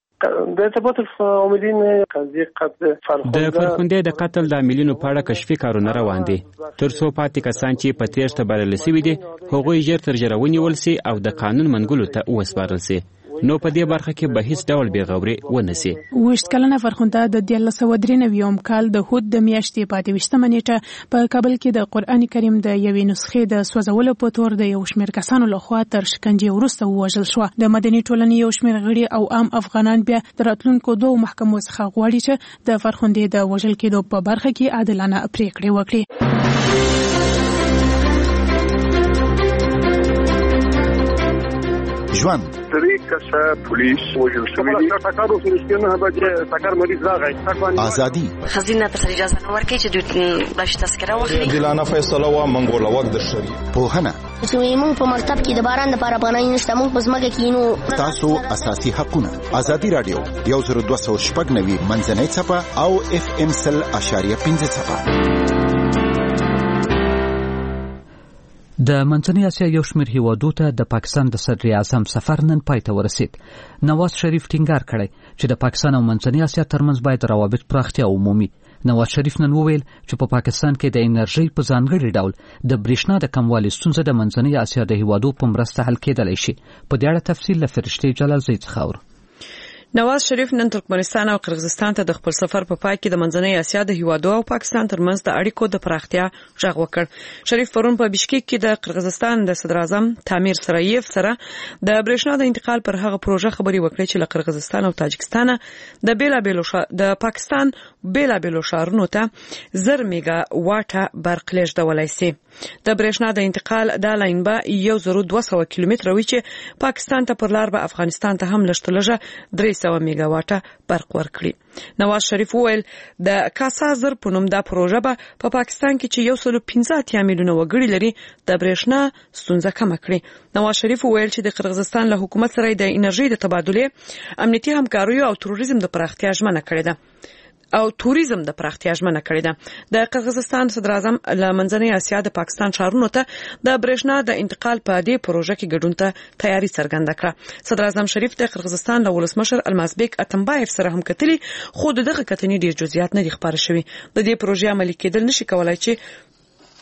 د ارتباط العاملین قضیه قتل فرخنده د فرخنده د قتل د عاملینو په اړه کشفي کارونه روان دي ترڅو پاتې کسان چې په تیښته بلل شوي دي هغوی ژر تر ژره ونیول شي او د قانون منګولو ته وسپارل شي. نو په دې برخه کې به هیڅ ډول بېغوري ونه سي. وشت کلنه فرخنده د دیارلس سوه درې نوي کال د هود د میاشتې په اتهویشتمه نیټه په کابل کې د قرآن کریم د یوې نسخې د سوځولو په تور د یو شمېر کسانو لخوا تر شکنجې وروسته ووژل شوه. د مدني ټولنې یو شمېر غړي او عام افغانان بیا د راتلونکو دوو محکمو څخه غواړي چې د فرخندې د وژل کېدو په برخه کې عادلانه پریکړې وکړي. ژوند درې کسه پولیس وژل شوي دي. ټکر وسو نه به ټکر مریض راغی. ازادي خزینه ته اجازه نه ورکړي چې دوی باندې تذکره واخلي. دلانه فیصله وا منګول وخت د شری په هنه چې موږ په مکتب کې د باران لپاره پناه نشته موږ په ځمکه کې نو تاسو اساسي حقونه. ازادي رادیو یو زر دوه سوه شپږ نوي منځنۍ څپه او اف ام سل اشاریه پنځه څپه. د منځنۍ اسیا یو شمېر هیوادو ته د پاکستان د صدر اعظم سفر نن پای ته ورسید. نواز شریف ټینګار کړی چې د پاکستان او منځنۍ اسیا ترمنځ باید روابط پراختیا ومومي. نواز شریف نن وویل چې په پاکستان کې د انرژي په ځانګړي ډول د برېښنا د کموالي ستونزه د منځنۍ اسیا د هیوادو په مرسته حل کېدلی شي. په دې اړه تفصیل له فرشتې جلال زی څخه اورو. نواز شریف نن ترکمنستان او قرغیزستان ته د خپل سفر په پای کې د منځنۍ اسیا د هیوادو او پاکستان ترمنځ د اړیکو د پراختیا غږ وکړ. شریف پرون په بشکیک کې د قرغیزستان د صدر اعظم تامیر سرایف سره د برېښنا د انتقال پر هغه پروژه خبري وکړي چې له قرغیزستان او تاجکستان د بیلابېلو شا... د پاکستان بیلابېلو شهرونو ته زر میگا واټه برق لېږدولی سي. د برېښنا د انتقال دا لاین به یو زر دوه سوه کیلومتره وي چې پاکستان ته پر لار به افغانستان ته هم لږ تر لږه درې سوه میگا واټه برق ورکړي. نواز شریف وویل د کاسا زر په نوم دا پروژه به په پاکستان کې چې یو سل پنځه اتیا میلیونه وګړي لري د برېښنا ستونزه کمه کړي. نواز شریف وویل چې د قرغیزستان له حکومت سره د انرژي د تبادلې امنیتي همکاریو او تروریزم د پراختیا ژمنه کړې ده. او توریزم د پراختیا ژمنه کړې ده. د قرغیزستان صدر اعظم له منځنۍ اسیا د پاکستان شهرونو ته د برېښنا د انتقال په دې پروژه کې ګډون ته تیاری څرګنده کړه. صدر اعظم شریف د قرغیزستان له ولسمشر المازبیک اتمبایف سره هم کتلي خو دغه کتنې ډېر جزئیات نه دي خبره شوي. د دې پروژې عملي کېدل نشي کولای چې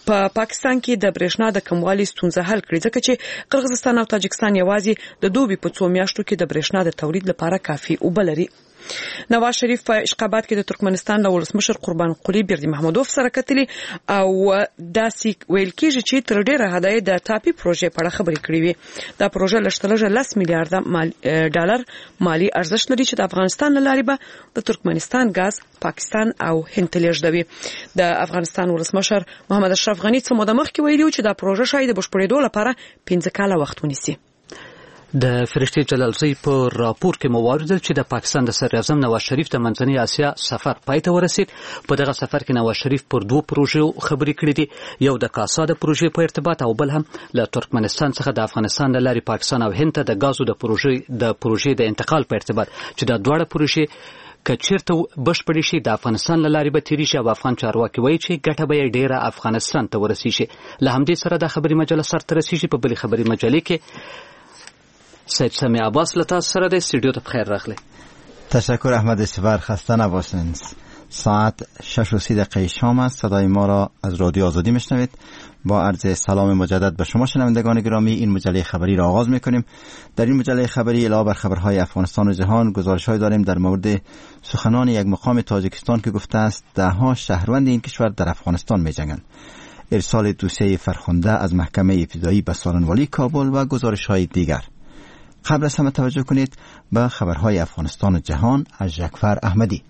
په پا پاکستان کې د برېښنا د کموالي ستونزه حل کړې ځکه چې قرغیزستان او تاجکستان یوازې د دوبي په څو میاشتو کې د برېښنا د تولید لپاره کافي اوبه لري. نواز شریف په اشقابات کې د ترکمنستان د ولسمشر قربان قلی بردی محمدوف سره کتلی او داسې ویل کېږي چې تر ډیره حده د ټاپي پروژې په اړه خبرې کړې وي. دا پروژه لږترلږه لس میلیارډ ډالر مالی ارزښت لري چې د افغانستان له لارې به د ترکمنستان غاز پاکستان او هند ته لیږدوي. د افغانستان ولسمشر محمد اشرف غنی څه موده مخکې ویلي و چې دا پروژه شاید د بشپړېدو لپاره پنځه کاله وخت ونیسي. د فرشتي جلالزی په راپور کې موارد چې د پاکستان د صدر اعظم نواز شریف د منځنۍ اسیا سفر پای ته ورسید. په دغه سفر کې نواز شریف پر دوه پروژو خبرې کړې دي، یو د کاسا د پروژې په ارتباط او بل هم له ترکمنستان څخه د افغانستان له لارې پاکستان او هند ته د غازو د پروژې د پروژې د انتقال په ارتباط چې د دواړه پروژې کچیرته بشپړې شي د افغانستان له لارې به تیری شي او افغان چارواکي وایي چې ګټه به ډیره افغانستان ته ورسیږي. له همدې سره د خبري مجله سره ترسیږي. په بلې خبري مجلې کې سید سمی عباس لتا سره د استودیو ته بخیر راغلی. تشکر احمد سپر، خسته نباشید. ساعت شش و سی دقیقه شام است. صدای ما را از رادیو آزادی میشنوید. با عرض سلام مجدد به شما شنوندگان گرامی این مجله خبری را آغاز میکنیم. در این مجله خبری علاوه بر خبرهای افغانستان و جهان گزارش‌های داریم در مورد سخنان یک مقام تاجیکستان که گفته است ده ها شهروند این کشور در افغانستان میجنگند، ارسال دوسیه فرخنده از محکمه ابتدایی به سارنوالی کابل و گزارش‌های دیگر. قبل از همه توجه کنید به خبرهای افغانستان و جهان از جعفر احمدی.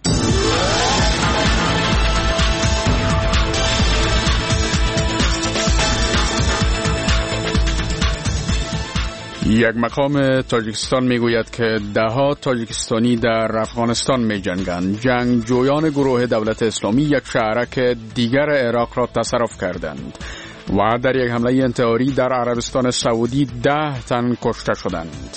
یک مقام تاجیکستان میگوید که دهها تاجیکستانی در افغانستان میجنگند. جنگجویان گروه دولت اسلامی یک شهرک دیگر عراق را تصرف کردند و در یک حمله انتحاری در عربستان سعودی ده تن کشته شدند.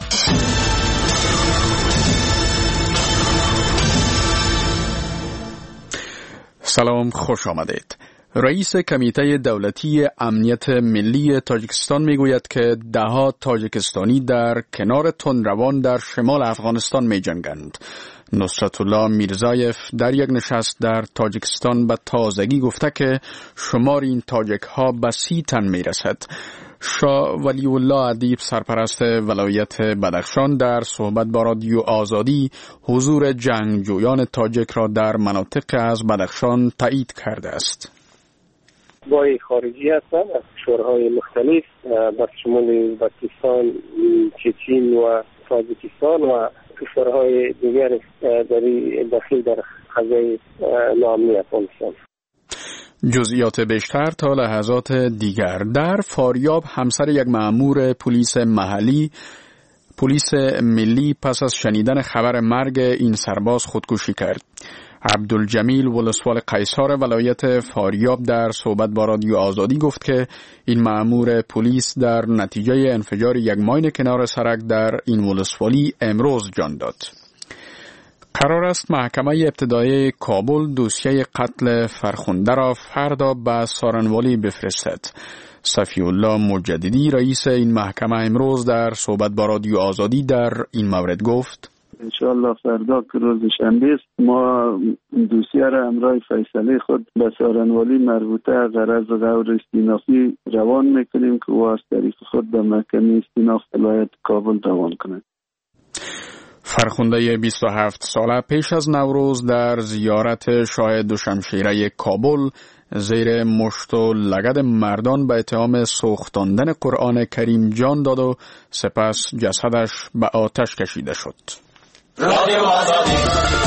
سلام، خوش آمدید. رئیس کمیته دولتی امنیت ملی تاجیکستان میگوید که دهها تاجیکستانی در کنار تندروان در شمال افغانستان میجنگند. نصرت الله میرزایف در یک نشست در تاجیکستان به تازگی گفته که شمار این تاجیک ها به سی تن میرسد. شاه ولی الله ادیب سرپرست ولایت بدخشان در صحبت با رادیو آزادی حضور جنگجویان تاجیک را در مناطق از بدخشان تایید کرده است. بای خارجی هستند از کشورهای مختلف با شمول پاکستان، چین و تاجیکستان و کشورهای دیگر در داخل در حوزه ناامنی افغانستان. جزئیات بیشتر تا لحظات دیگر. در فاریاب همسر یک مأمور پلیس محلی پلیس ملی پس از شنیدن خبر مرگ این سرباز خودکشی کرد. عبدالجمیل ولسوال قیصار ولایت فاریاب در صحبت با رادیو آزادی گفت که این مأمور پلیس در نتیجه انفجار یک ماین کنار سرک در این ولسوالی امروز جان داد. قرار است محکمه ابتدایی کابل دوسیه قتل فرخنده را فردا به سارنوالی بفرستد. صفی الله مجددی رئیس این محکمه امروز در صحبت با رادیو آزادی در این مورد گفت: انشاءالله فردا که روز شنبه است ما دوسیه را همراه فیصله خود به سارنوالی مربوطه غرض غور استینافی روان میکنیم که او از طریق خود به محکمه استیناف ولایت کابل روان کند. فرخنده بیست و هفت ساله پیش از نوروز در زیارت شاه دوشمشیره کابل زیر مشت و لگد مردان به اتهام سوختاندن قرآن کریم جان داد و سپس جسدش به آتش کشیده شد. رادیو آزادی.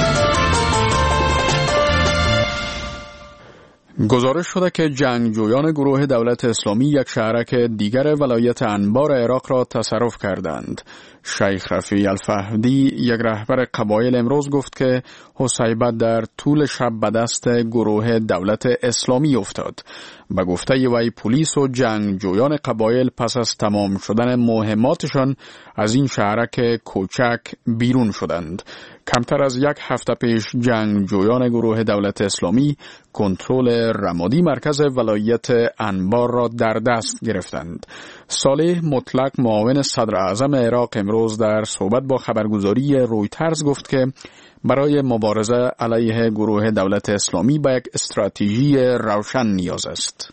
گزارش شده که جنگجویان گروه دولت اسلامی یک شهرک دیگر ولایت انبار عراق را تصرف کردند. شیخ رفیع الفهدی یک رهبر قبایل امروز گفت که حصیبت در طول شب به دست گروه دولت اسلامی افتاد. به گفته وی پلیس و جنگجویان قبایل پس از تمام شدن مهماتشان از این شهرک کوچک بیرون شدند. کمتر از یک هفته پیش جنگجویان گروه دولت اسلامی کنترل رمادی مرکز ولایت انبار را در دست گرفتند. صالح مطلق معاون صدر اعظم عراق امروز در صحبت با خبرگزاری رویترز گفت که برای مبارزه علیه گروه دولت اسلامی به یک استراتژی روشن نیاز است.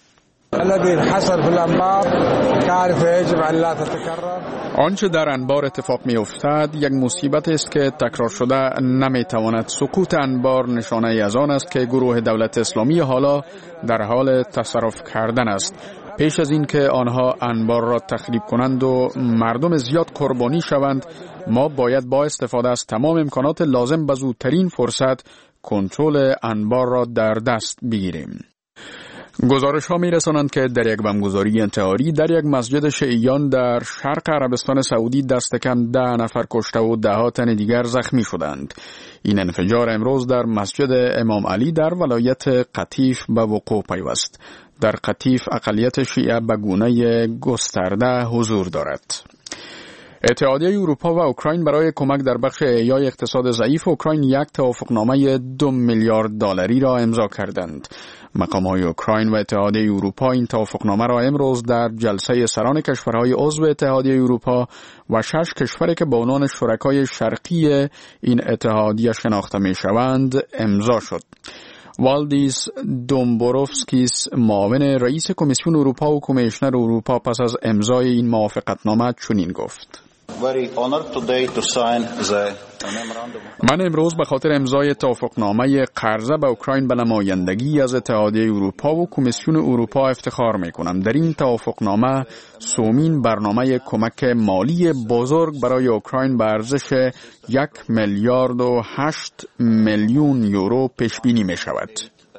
آنچه در انبار اتفاق می افتد یک مصیبت است که تکرار شده نمی تواند. سقوط انبار نشانه از آن است که گروه دولت اسلامی حالا در حال تصرف کردن است. پیش از این که آنها انبار را تخریب کنند و مردم زیاد قربانی شوند، ما باید با استفاده از تمام امکانات لازم به زودترین فرصت کنترل انبار را در دست بگیریم. گزارش ها می رسانند که در یک بمبگذاری انتحاری در یک مسجد شیعیان در شرق عربستان سعودی دست کم ده نفر کشته و ده ها تن دیگر زخمی شدند. این انفجار امروز در مسجد امام علی در ولایت قطیف به وقوع پیوست. در قطیف اقلیت شیعه به گونه گسترده حضور دارد. اتحادیه اروپا و اوکراین برای کمک در بخش احیای اقتصاد ضعیف اوکراین یک توافقنامه دو میلیارد دلاری را امضا کردند. مقام‌های اوکراین و اتحادیه اروپا این توافقنامه را امروز در جلسه سران کشورهای عضو اتحادیه اروپا و شش کشوری که به عنوان شرکای شرقی این اتحادیه شناخته می‌شوند امضا شد. والدیس دومبروفسکیس معاون رئیس کمیسیون اروپا و کمیشنر اروپا پس از امضای این موافقتنامه چنین گفت: من امروز به خاطر امضای توافقنامه قرضه به اوکراین به نمایندگی از اتحادیه اروپا و کمیسیون اروپا افتخار می کنم. در این توافقنامه سومین برنامه کمک مالی بزرگ برای اوکراین به ارزش یک میلیارد و هشت میلیون یورو پیش بینی می شود.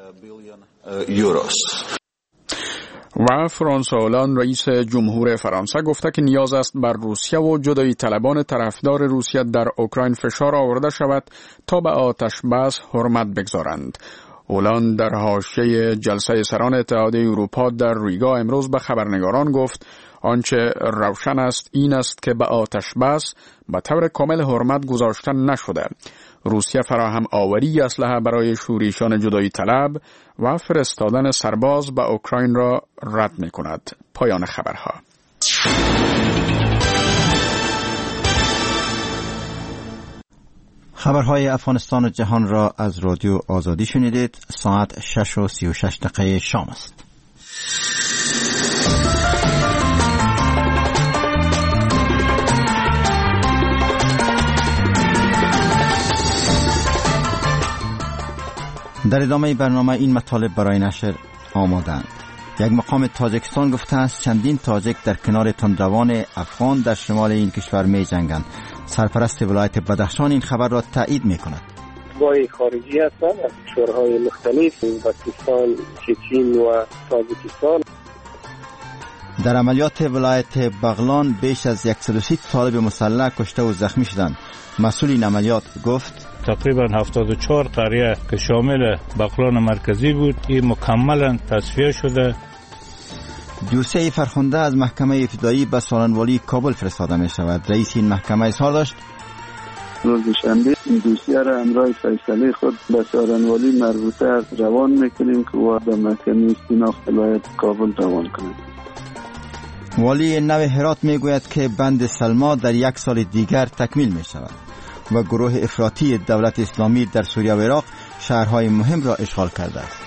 و فرانسوا هولند رئیس جمهور فرانسه گفته که نیاز است بر روسیه و جدایی طلبان طرفدار روسیه در اوکراین فشار آورده شود تا به آتش بس حرمت بگذارند. هولند در حاشیه جلسه سران اتحادیه اروپا در ریگا امروز به خبرنگاران گفت آنچه روشن است این است که به آتش بس به طور کامل حرمت گذاشته نشده. روسیه فراهم آوری اسلحه برای شورشیان جدایی طلب و فرستادن سرباز به اوکراین را رد می کند. پایان خبرها. خبرهای افغانستان و جهان را از رادیو آزادی شنیدید. ساعت شش و سی و شش دقیقه شام است. در ادامه برنامه این مطالب برای نشر آمادند. یک مقام تاجیکستان گفته است چندین تاجیک در کنار تندروان افغان در شمال این کشور می جنگند. سرپرست ولایت بدخشان این خبر را تایید می کند. بای خارجی هستند از کشورهای مختلف، پاکستان، چین و تاجیکستان. در عملیات ولایت بغلان بیش از صد و سی طالب مسلح کشته و زخمی شدند. مسئول این عملیات گفت تقریبا هفتاد و چهار قریه که شامل بغلان مرکزی بود این مکملا تصفیه شده. دوسیه فرخنده از محکمه ابتدایی به سالنوالی کابل فرستاده می شود. رئیس این محکمه اظهار داشت روز شنبه این دوسیه را امرای فیصله خود به سالنوالی مربوطه روان میکنیم که او به محکمه استیناف ولایت کابل روان کنند. والی نو هرات می گوید که بند سلما در یک سال دیگر تکمیل می شود و گروه افراطی دولت اسلامی در سوریه و عراق شهرهای مهم را اشغال کرده است.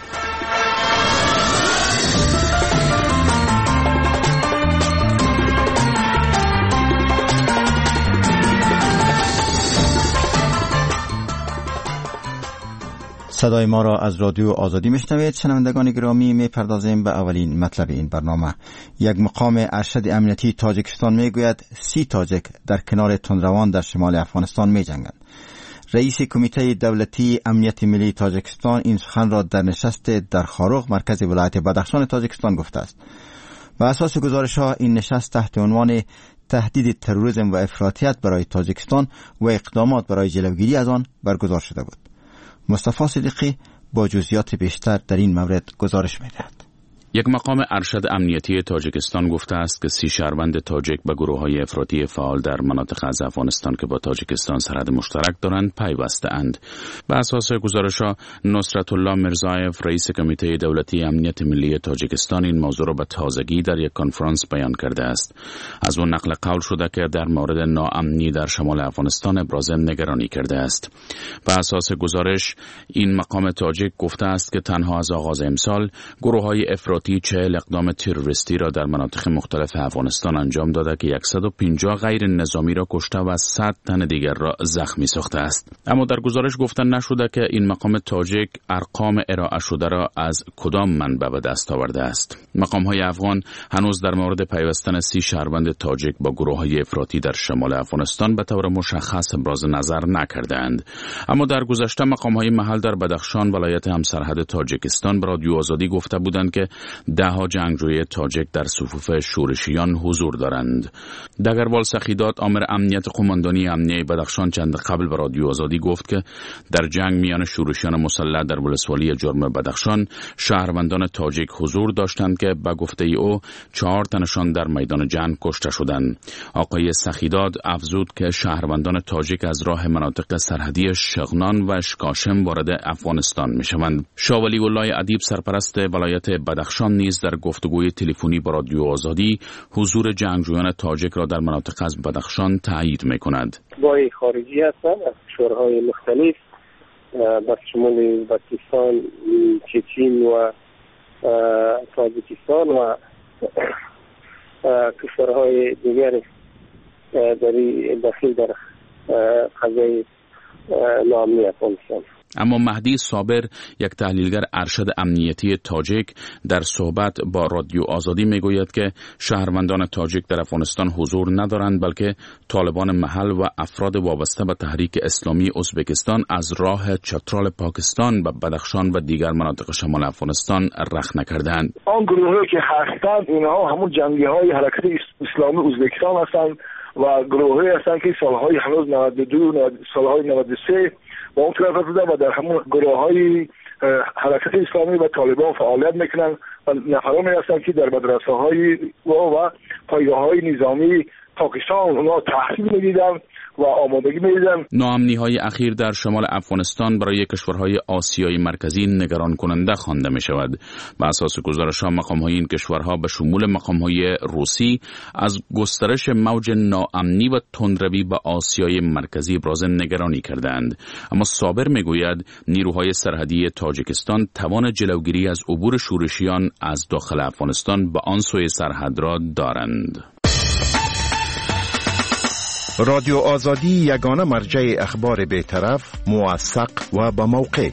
صدای ما را از رادیو آزادی میشنوید. شنوندگان گرامی، میپردازیم به اولین مطلب این برنامه. یک مقام ارشد امنیتی تاجیکستان میگوید سی تاجیک در کنار تندروان در شمال افغانستان میجنگند. رئیس کمیته دولتی امنیت ملی تاجیکستان این سخن را در نشست در خاروغ مرکز ولایت بدخشان تاجیکستان گفته است. بر اساس گزارش ها این نشست تحت عنوان تهدید تروریسم و افراطیت برای تاجیکستان و اقدامات برای جلوگیری از آن برگزار شده بود. مصطفی صدیقی با جزئیات بیشتر در این مورد گزارش می‌دهد. یک مقام ارشد امنیتی تاجیکستان گفته است که سی شهروند تاجیک به گروه‌های افراطی فعال در مناطق از افغانستان که با تاجیکستان سرحد مشترک دارند پیوسته‌اند. به اساس گزارش‌ها نصرت الله میرزایف رئیس کمیته دولتی امنیت ملی تاجیکستان این موضوع را به تازگی در یک کنفرانس بیان کرده است. از اون نقل قول شده که در مورد ناامنی در شمال افغانستان ابراز نگرانی کرده است. به اساس گزارش این مقام تاجیک گفته است که تنها از آغاز امسال گروه‌های افراطی چهل اقدام تروریستی را در مناطق مختلف افغانستان انجام داده که صد و پنجاه غیر نظامی را کشته و صد تن دیگر را زخمی ساخته است. اما در گزارش گفته نشده که این مقام تاجیک ارقام ارائه شده را از کدام منبع به دست آورده است. مقام‌های افغان هنوز در مورد پیوستن سی شهروند تاجیک با گروه‌های افراطی در شمال افغانستان به طور مشخص ابراز نظر نکردند. اما در گذشته مقام‌های محل در بدخشان ولایت همسرحد تاجیکستان به رادیو آزادی گفته بودند که دهها جنگجوی تاجیک در صفوف شورشیان حضور دارند. دگروال سخیدات آمر امنیت قماندانی امنیه بدخشان چند قبل به رادیو آزادی گفت که در جنگ میان شورشیان مسلح در ولسوالی جرم بدخشان شهروندان تاجیک حضور داشتند که به گفته او چهار تنشان در میدان جنگ کشته شدند. آقای سخیدات افزود که شهروندان تاجیک از راه مناطق سرحدی شغنان و شکاشم وارد افغانستان میشوند. شاه ولی الله ادیب سرپرست ولایت بدخشان نیز در گفتگوی تلفنی با رادیو آزادی حضور جنگجویان تاجیک را در مناطق از بدخشان تایید می‌کند. بای خارجی هستند از کشورهای مختلف با شمول پاکستان، چچین و تاجیکستان و کشورهای دیگر در داخل در قضیه ناامنی افغانستان. اما مهدی صابر یک تحلیلگر ارشد امنیتی تاجیک در صحبت با رادیو آزادی میگوید که شهروندان تاجیک در افغانستان حضور ندارند بلکه طالبان محل و افراد وابسته به تحریک اسلامی ازبکستان از راه چترال پاکستان و بدخشان و دیگر مناطق شمال افغانستان رخنه کردند. آن گروهی که هستند اینها همون جنگی های حرکت اسلامی ازبکستان هستند و گروهی هستند که سالهای هنوز نود و دو سالهای نود و سه با اون طرف هستند و در همون گروه های حرکت اسلامی و طالبان فعالیت میکنن و نفرانی هستند که در مدرسه های و, و پایگاه های نظامی پاکستان اونا تحصیل میدیدن و آمادگی میدیدن. ناامنی های اخیر در شمال افغانستان برای کشورهای آسیای مرکزی نگران کننده خوانده می شود. به اساس گزارش ها مقام های این کشورها به شمول مقام های روسی از گسترش موج ناامنی و تندروی به آسیای مرکزی ابراز نگرانی کردند. اما صابر می گوید نیروهای سرحدی تاجیکستان توان جلوگیری از عبور شورشیان از داخل افغانستان به آن سوی سرحد را دارند. رادیو آزادی یگانه مرجع اخبار بی‌طرف، موثق و با موقع.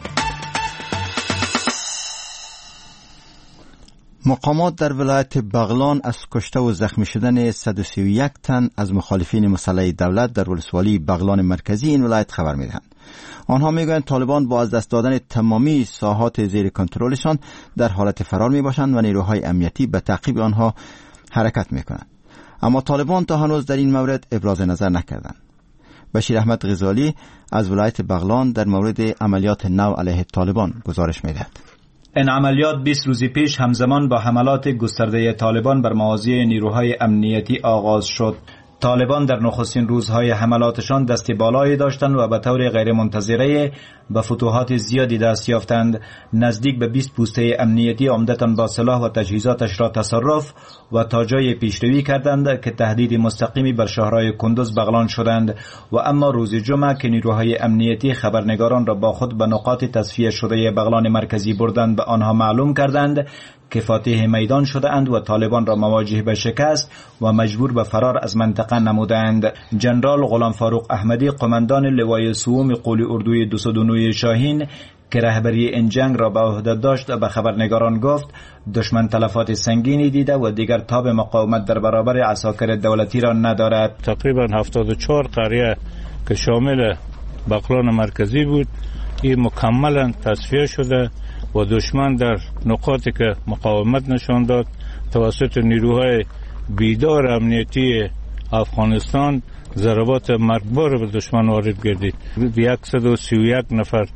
مقامات در ولایت بغلان از کشته و زخمی شدن صد و سی و یک تن از مخالفین مسلح دولت در ولسوالی بغلان مرکزی این ولایت خبر میدهند. آنها میگویند طالبان با از دست دادن تمامی ساحات زیر کنترلشان در حالت فرار میباشند و نیروهای امنیتی به تعقیب آنها حرکت میکنند. اما طالبان تا هنوز در این مورد ابراز نظر نکردند. بشیر احمد غزالی از ولایت بغلان در مورد عملیات نو علیه طالبان گزارش می‌دهد. این عملیات بیست روز پیش همزمان با حملات گسترده طالبان بر مواضع نیروهای امنیتی آغاز شد. طالبان در نخستین روزهای حملاتشان دست بالایی داشتند و به طور غیرمنتظره به فتوحات زیادی دست یافتند. نزدیک به بیست پوسته امنیتی عمدتاً با سلاح و تجهیزاتش را تصرف و تا جای پیشروی کردند که تهدید مستقیمی بر شهرهای کندوز بغلان شدند. و اما روز جمعه که نیروهای امنیتی خبرنگاران را با خود به نقاط تصفیه شده بغلان مرکزی بردند به آنها معلوم کردند که فاتح میدان شده اند و طالبان را مواجه به شکست و مجبور به فرار از منطقه نمودند. جنرال غلام فاروق احمدی قماندان لوای سوم قولی اردوی دویست و نه شاهین که رهبری این جنگ را به عهده داشت به خبرنگاران گفت دشمن تلفات سنگینی دیده و دیگر تاب مقاومت در برابر عساکر دولتی را ندارد. تقریبا هفتاد و چهار قریه که شامل بغلان مرکزی بود این مکملا تصفیه شده و دشمن در نقاطی که مقاومت نشان داد توسط نیروهای بیدار امنیتی افغانستان ضربات مرگبار به دشمن وارد گردید. صد و سی و یک نفر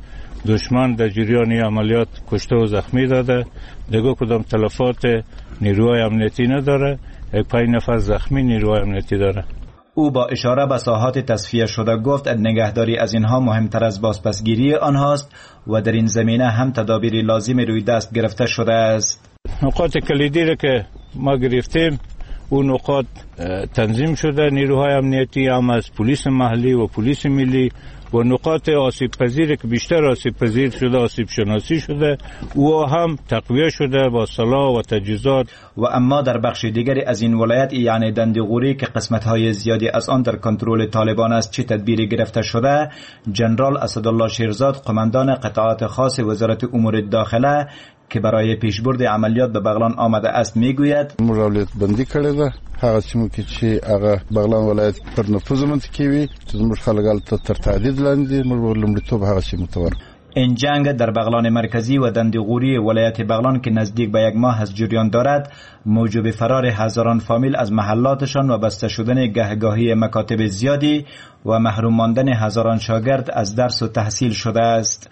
دشمن در جریان عملیات کشته و زخمی داده. دیگه کدام تلفات نیروهای امنیتی نداره. یک پنج نفر زخمی نیروهای امنیتی داره. او با اشاره به ساحات تصفیه شده گفت نگهداری از اینها مهمتر از بازپسگیری آنهاست و در این زمینه هم تدابیر لازم روی دست گرفته شده است. نقاط کلیدی را که ما گرفتیم اون نقاط تنظیم شده. نیروهای امنیتی هم از پلیس محلی و پلیس ملی و نقاط آسیب پذیر که بیشتر آسیب پذیر شده آسیب شناسی شده او هم تقویه شده با سلاح و تجهیزات. و اما در بخش دیگری از این ولایت یعنی دندیغوری که قسمت‌های زیادی از آن در کنترل طالبان است چه تدبیری گرفته شده؟ جنرال اسدالله شیرزاد قماندان قطعات خاص وزارت امور داخله که برای پیشبرد عملیات به بغلان آمده است میگوید مرالیت بندی کړی ده هغه سیمو کې چې هغه بغلان ولایت پر نفوذ منطقې وي چې زموږ خلک هلته تر تهدید لاندې موږ لومړیتوب هغه سیمو ته ورکړو. این جنگ در بغلان مرکزی و دندیغوری ولایت بغلان که نزدیک به یک ماه از جریان دارد موجب فرار هزاران فامیل از محلاتشان و بسته شدن گهگاهی مکاتب زیادی و محروم ماندن هزاران شاگرد از درس و تحصیل شده است.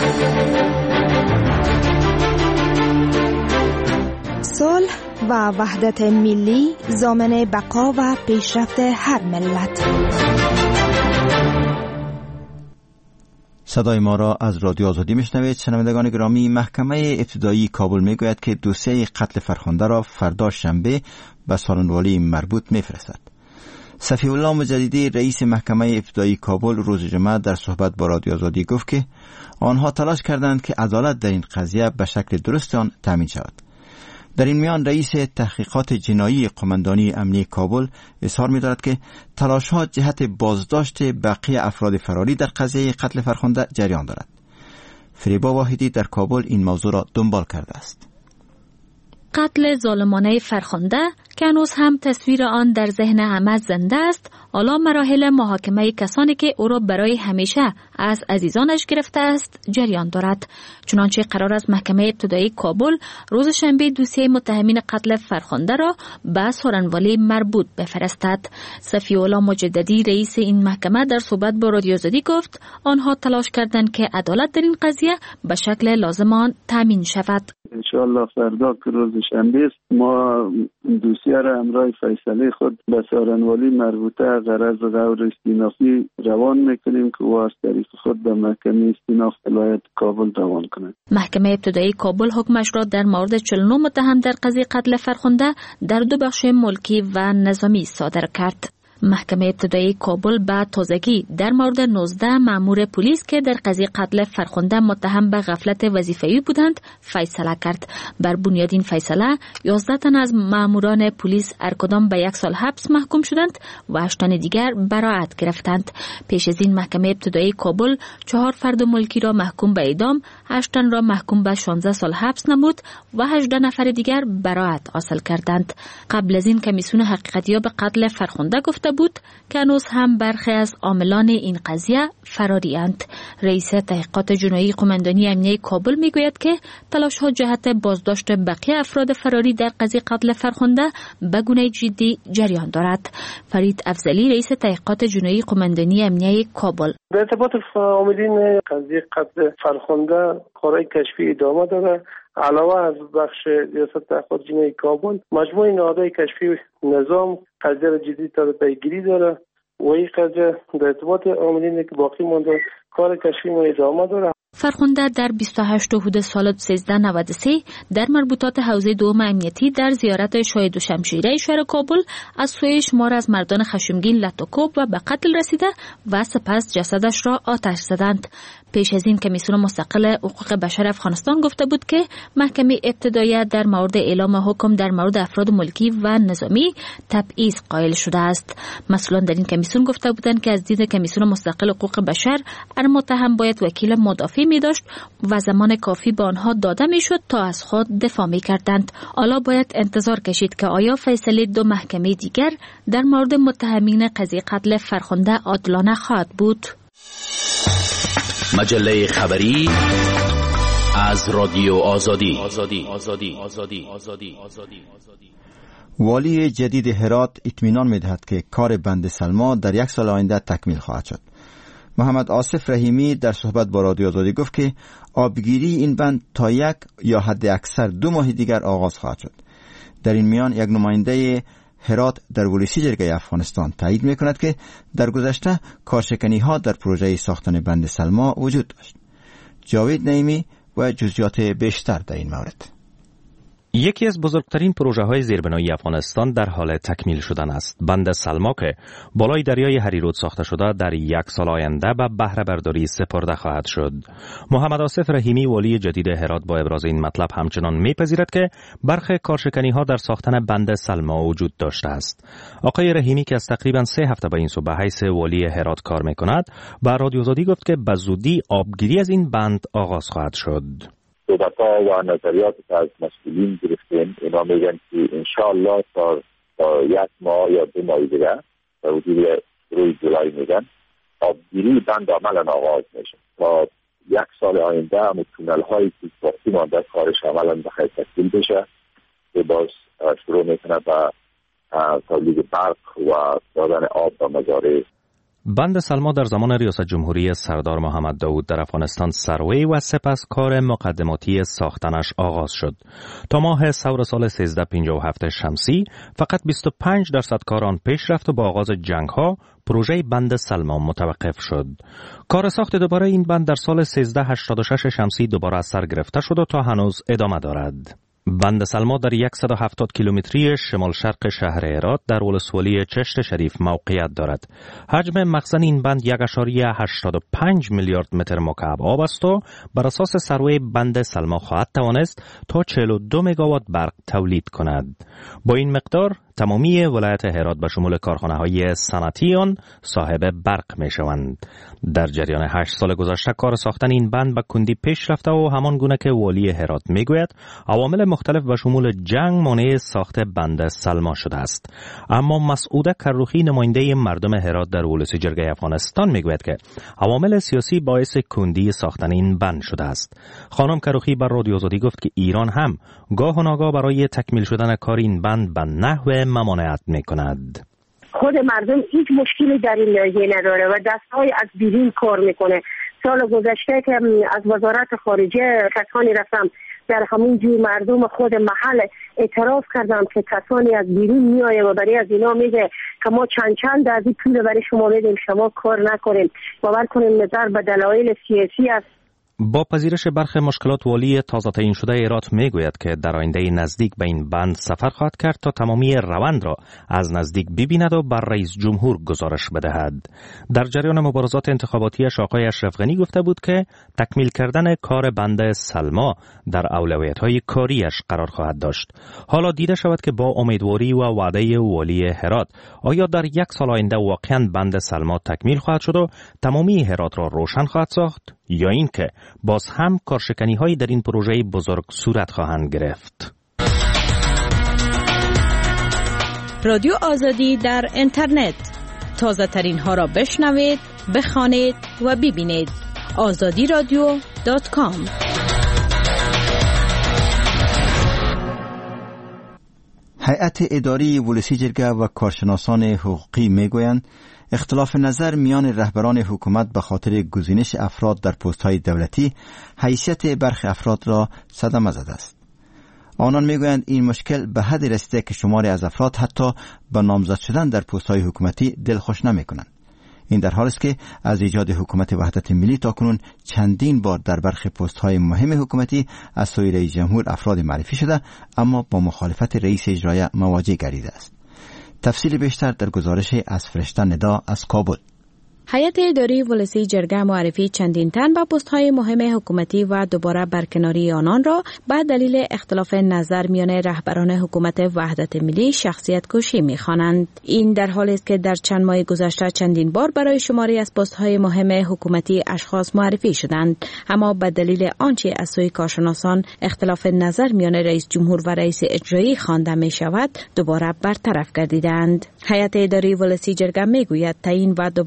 صلح و وحدت ملی ضامن بقا و پیشرفت هر ملت. صدای ما را از رادیو آزادی میشنوید. شنوندگان گرامی، محکمه ابتدایی کابل میگوید که دوسیه قتل فرخنده را فردا شنبه به سالن‌والی مربوط میفرستد. صفی الله مجددی رئیس محکمه ابتدایی کابل روز جمعه در صحبت با رادیو آزادی گفت که آنها تلاش کردند که عدالت در این قضیه به شکل درست آن تامین شود. در این میان رئیس تحقیقات جنایی قماندانی امنیتی کابل اظهار می‌دارد که تلاش‌ها جهت بازداشت بقیه افراد فراری در قضیه قتل فرخنده جریان دارد. فریبا واحدی در کابل این موضوع را دنبال کرده است. قتل ظالمانه فرخنده که هنوز هم تصویر آن در ذهن همه زنده است، حالا مراحل محاکمه کسانی که او را برای همیشه از عزیزانش گرفته است جریان دارد. چنانچه قرار است محکمه ابتدایی کابل روز شنبه دوسیه متهمین قتل فرخنده را به سالن‌والی مربوط بفرستد. صفی الله مجددی رئیس این محکمه در صحبت با رادیو آزادی گفت آنها تلاش کردند که عدالت در این قضیه به شکل لازم آن تامین شود. انشاءالله فردا که روز شنبه است ما دوسیه را همراه فیصله خود به سالن‌والی مربوطه غرض غور استینافی روان میکنیم که او از طریق خود به محکمه استیناف ولایت کابل روان کنند. محکمه ابتدایی کابل حکمش را در مورد چهل و نه متهم در قضیه قتل فرخنده در دو بخش ملکی و نظامی صادر کرد. محکمه ابتدایی کابل به تازگی در مورد نوزده مأمور پلیس که در قضیه قتل فرخنده متهم به غفلت وظیفه‌ای بودند فیصله کرد. بر بنیاد این فیصله یازده تن از مأموران پلیس هر کدام به یک سال حبس محکوم شدند و هشت تن دیگر براءت گرفتند. پیش از این محکمه ابتدایی کابل چهار فرد ملکی را محکوم به اعدام، هشت تن را محکوم به شانزده سال حبس نمود و هجده نفر دیگر براءت حاصل کردند. قبل از این کمیسیون حقیقتیاب قتل فرخنده گفت بود که هنوز هم برخی از عاملان این قضیه فراری اند. رئیس تحقیقات جنایی قماندانی امنیتی کابل میگوید که تلاش ها جهت بازداشت بقیه افراد فراری در قضیه قتل فرخنده به گونه جدی جریان دارد. فرید افضلی رئیس تحقیقات جنایی قماندانی امنیتی کابل: در ارتباط عاملین قضیه قتل فرخنده کارهای کشفی ادامه داره. علاوه از بخش ریاست تحقیقات جنایی کابل، مجموعه نهادهای کشفی نظام قضیه را جدی تا پیگیری داره و این قضیه در ارتباط عاملین که باقی مانده کار کشفی ما ادامه داره. فرخنده در بیست و هشت حدود سال سیزده نود و سه در مربوطات حوزه دوم امنیتی در زیارت شاهد و شمشیره شهر کابل از سوی شمار از مردان خشمگین لطوکوب و به قتل رسیده و سپس جسدش را آتش زدند. پیش از این کمیسیون مستقل حقوق بشر افغانستان گفته بود که محکمه ابتدایی در مورد اعلام حکم در مورد افراد ملکی و نظامی تبعیض قائل شده است. مسئولان در این کمیسیون گفته بودند که از دید کمیسیون مستقل حقوق بشر هر متهم باید وکیل مدافع می داشت و زمان کافی به آنها داده می شد تا از خود دفاع می کردند. حالا باید انتظار کشید که آیا فیصله دو محکمه دیگر در مورد متهمین قضیه قتل فرخنده عادلانه خواهد بود. مجله خبری از رادیو آزادی. آزادی آزادی آزادی آزادی آزادی والی جدید هرات اطمینان می‌دهد که کار بند سلما در یک سال آینده تکمیل خواهد شد. محمد آصف رحیمی در صحبت با رادیو آزادی گفت که آبگیری این بند تا یک یا حد اکثر دو ماه دیگر آغاز خواهد شد. در این میان یک نماینده هرات در ولسی جرگه افغانستان تایید میکند که در گذشته کارشکنی ها در پروژه ساختن بند سلما وجود داشت. جاوید نعیمی و جزئیات بیشتر در این مورد. یکی از بزرگترین پروژه های زیربنایی افغانستان در حال تکمیل شدن است. بند سلما که بالای دریای هریرود ساخته شده در یک سال آینده به بهره برداری سپرده خواهد شد. محمد آصف رحیمی والی جدید هرات با ابراز این مطلب همچنان میپذیرد که برخی کارشکنی ها در ساختن بند سلما وجود داشته است. آقای رحیمی که از تقریبا سه هفته به این سو به حیث والی هرات کار میکند، به رادیو آزادی گفت که به زودی آبگیری از این بند آغاز خواهد شد. صحبت‌ها و نظریات که از مسئولین گرفتیم، اینا میگن که انشاءالله تا, تا یک ماه یا دو ماه دیگه در حدود روی جولای میگن آبگیری بند عملا آغاز میشه. تا یک سال آینده هم تونل هایی که باقی مانده کارش عملا بخیر تکمیل بشه که باز شروع میکنه به تولید برق و دادن آب به مزارع. بند سلما در زمان ریاست جمهوری سردار محمد داود در افغانستان سروی و سپس کار مقدماتی ساختنش آغاز شد. تا ماه سور سال سیزده پنجاه و هفت شمسی فقط بیست و پنج درصد کار آن پیش رفت و با آغاز جنگ ها پروژه بند سلما متوقف شد. کار ساخت دوباره این بند در سال سیزده هشتاد و شش شمسی دوباره از سر گرفته شد و تا هنوز ادامه دارد. بند سلما در صد و هفتاد کیلومتری شمال شرق شهر هرات در ولسوالی چشت شریف موقعیت دارد. حجم مخزن این بند یک ممیز هشتاد و پنج میلیارد متر مکعب آب است و بر اساس سروی بند سلما خواهد توانست تا چهل و دو مگاوات برق تولید کند. با این مقدار تمامی ولایت هرات به شمول کارخانه‌های صنعتی آن صاحب برق می‌شوند. در جریان هشت سال گذشته کار ساختن این بند به کندی پیش رفته و همان گونه که والی هرات میگوید عوامل مختلف به شمول جنگ مانع ساخت بند سلما شده است. اما مسعوده کروخی نماینده مردم هرات در ولسی جرگه افغانستان میگوید که عوامل سیاسی باعث کندی ساختن این بند شده است. خانم کروخی بر رادیو آزادی گفت که ایران هم گاه و ناگاه برای تکمیل شدن کار این بند به نحو ممانعت میکند. خود مردم هیچ مشکلی در این لایحه نداره و دستهای از بیرون کار میکنه. سال گذشته که از وزارت خارجه کسانی رفتم در همون جو مردم خود محل اعتراف کردم که کسانی از بیرون میایه و برای از اینا میگه که ما چند چند از این پول برای شما بدیم شما کار نکنیم. باور کنیم نظر به دلایل سیاسی است. با پذیرش برخی مشکلات والی تازه تعیین شده هرات میگوید که در آینده نزدیک به این بند سفر خواهد کرد تا تمامی روند را از نزدیک ببیند و بر رئیس جمهور گزارش بدهد. در جریان مبارزات انتخاباتیش آقای اشرف غنی گفته بود که تکمیل کردن کار بند سلما در اولویت‌های کاریش قرار خواهد داشت. حالا دیده شود که با امیدواری و وعده والی هرات آیا در یک سال آینده واقعاً بند سلما تکمیل خواهد شد و تمامی هرات را روشن خواهد ساخت یا اینکه باز هم کارشکنی هایی در این پروژه بزرگ صورت خواهند گرفت. رادیو آزادی در اینترنت تازه ترین ها را بشنوید، بخوانید و ببینید. آزادی رادیو دات کام. هیئت اداری ولسی جرگه و کارشناسان حقوقی میگویند اختلاف نظر میان رهبران حکومت به خاطر گزینش افراد در پست‌های دولتی حیثیت برخی افراد را صدمه زده است. آنان میگویند این مشکل به حدی رسیده که شماری از افراد حتی به نامزد شدن در پست‌های حکومتی دلخوش نمی‌کنند. این در حالی است که از ایجاد حکومت وحدت ملی تاکنون چندین بار در برخی پست‌های مهم حکومتی از سوی رئیس جمهور افراد معرفی شده اما با مخالفت رئیس اجرایی مواجه گردیده است. تفصیل بیشتر در گزارش از فرشته ندا از کابل. هیئت اداری ولسی جرگه معرفی چندین تن به پست‌های مهم حکومتی و دوباره برکناری آنان را به دلیل اختلاف نظر میان رهبران حکومت وحدت ملی شخصیت کشی می‌خوانند. این در حالی است که در چند ماه گذشته چندین بار برای شماری از پست‌های مهم حکومتی اشخاص معرفی شدند، اما به دلیل آنچه از سوی کارشناسان اختلاف نظر میان رئیس جمهور و رئیس اجرایی خوانده می‌شود، دوباره برطرف گردیدند. هیئت اداری ولسی جرگه می‌گوید تعیین و دوباره برکناری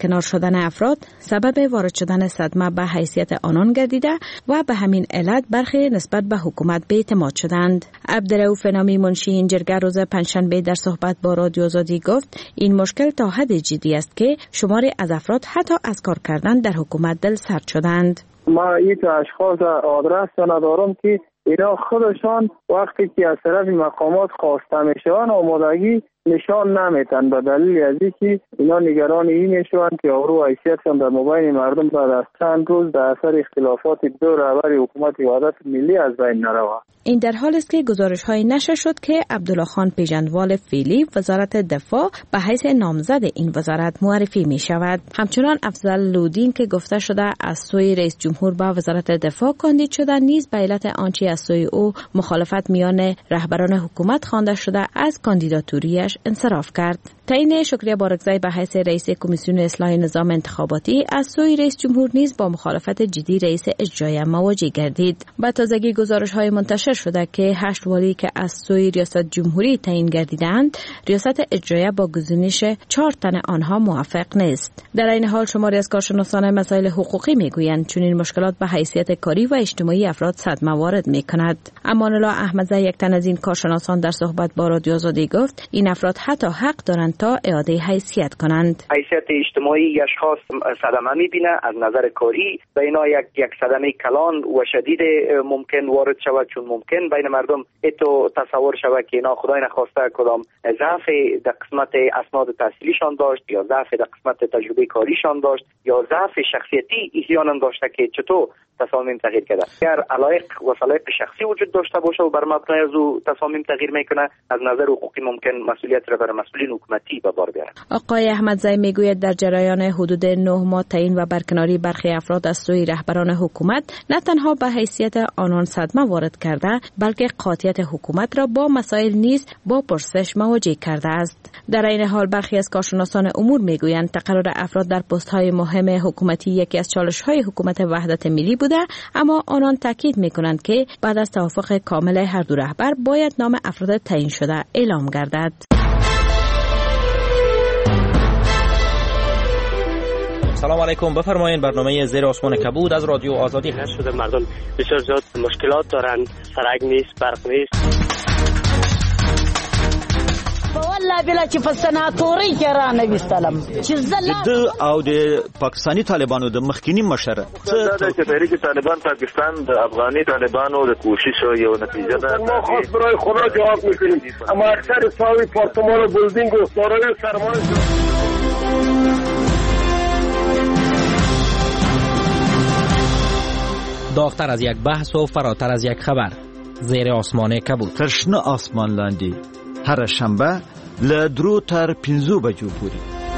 برکنار شدن افراد سبب وارد شدن صدمه به حیثیت آنان گردیده و به همین علت برخی نسبت به حکومت بی‌اعتماد شدند. عبدالرؤوف نامی منشی این جرگه روز پنجشنبه در صحبت با رادیو آزادی گفت این مشکل تا حد جدی است که شماری از افراد حتی از کار کردن در حکومت دل سرد شدند. ما این اشخاص آدرس ندارم که اینا خودشان وقتی که از طرف مقامات خواسته میشن آمادگی نشان نمیتن به دلیل از اینکه اینا نگران این میشن که آبرو حیثیتشان در مبین مردم بعد از چند روز در اثر اختلافات دو رهبر حکومت وحدت ملی از بین نرود. این در حال است که گزارش‌های نشر شد که عبدالله خان پیژندوال فعلی وزارت دفاع به حیث نامزد این وزارت معرفی می شود. همچنان افضل لودین که گفته شده از سوی رئیس جمهور به وزارت دفاع کاندید شده نیز به علت آنچه از سوی او مخالفت میان رهبران حکومت خوانده شده از کاندیداتوریش انصراف کرد. تعیین شکریه بارگزای به حیث رئیس کمیسیون اصلاح نظام انتخاباتی از سوی رئیس جمهور نیز با مخالفت جدی رئیس اجرایی مواجه گردید. با تازگی گزارش‌های منتشر شده که هشت والی که از سوی ریاست جمهوری تعیین گردیدند، ریاست اجرایی با گزینش چهار تن آنها موافق نیست. در این حال شماری از کارشناسان مسائل حقوقی میگویند چون این مشکلات به حیثیت کاری و اجتماعی افراد صدمه وارد می‌کند. امان الله احمدزی یک تن از این کارشناسان در صحبت با رادیو آزادی گفت این افراد حتی حق دارند تا اعاده حیثیت کنند. حیثیت اجتماعی اشخاص صدمه می‌بینه، از نظر کاری به اینا یک یک صدمه کلان و شدید ممکن وارد شود چون ممکن بین مردم اتو تصور شود که اینا خدای نخواسته کدام ضعف در قسمت اسناد تحصیلیشان داشت یا ضعف در قسمت تجربه کاریشان داشت یا ضعف شخصیتی احیانا داشته که چطور تصامیم تغییر کرده. اگر علایق و صلاحیت شخصی وجود داشته باشه و بر مبنای از او تصامیم تغییر میکنه از نظر حقوقی ممکن مسئولیت را بر مسئولین حکومتی به بار بیاره. آقای احمدزی میگوید در جریان حدود نه ماه تعیین و برکناری برخی افراد از سوی رهبران حکومت نه تنها به حیثیت آنان صدمه وارد کرده بلکه قاطعیت حکومت را با مسائل نیز با پرسش مواجه کرده است. در این حال برخی از کارشناسان امور میگویند تقرر افراد در پست‌های مهم حکومتی یکی از چالش‌های حکومت وحدت ملی بوده، اما آنان تاکید می‌کنند که بعد از توافق کامل هر دو رهبر باید نام افراد تعیین شده اعلام گردد. سلام علیکم، بفرمایید. برنامه زیر آسمان کبود از رادیو آزادی هست. شده مردم بسیار زیاد مشکلات دارن، سرک نیست، برق نیست. والله بلا چې په سناتوري کې را نه وستلم چې د او د پاکستانی طالبانو د مخکینی مشر څه چې تحریک طالبان پاکستان د افغاني طالبانو د کوشش یو نتیجه ده. ما خاص برای خدا جواب میکنیم، اما اکثر ساوی پارتمان و بلدینگ و سارای سرمایه داغتر از یک بحث و فراتر از یک خبر. زیر آسمان کبود. ترشنه آسمان لاندی هر شنبه له درو تر پنځو بجو پورې.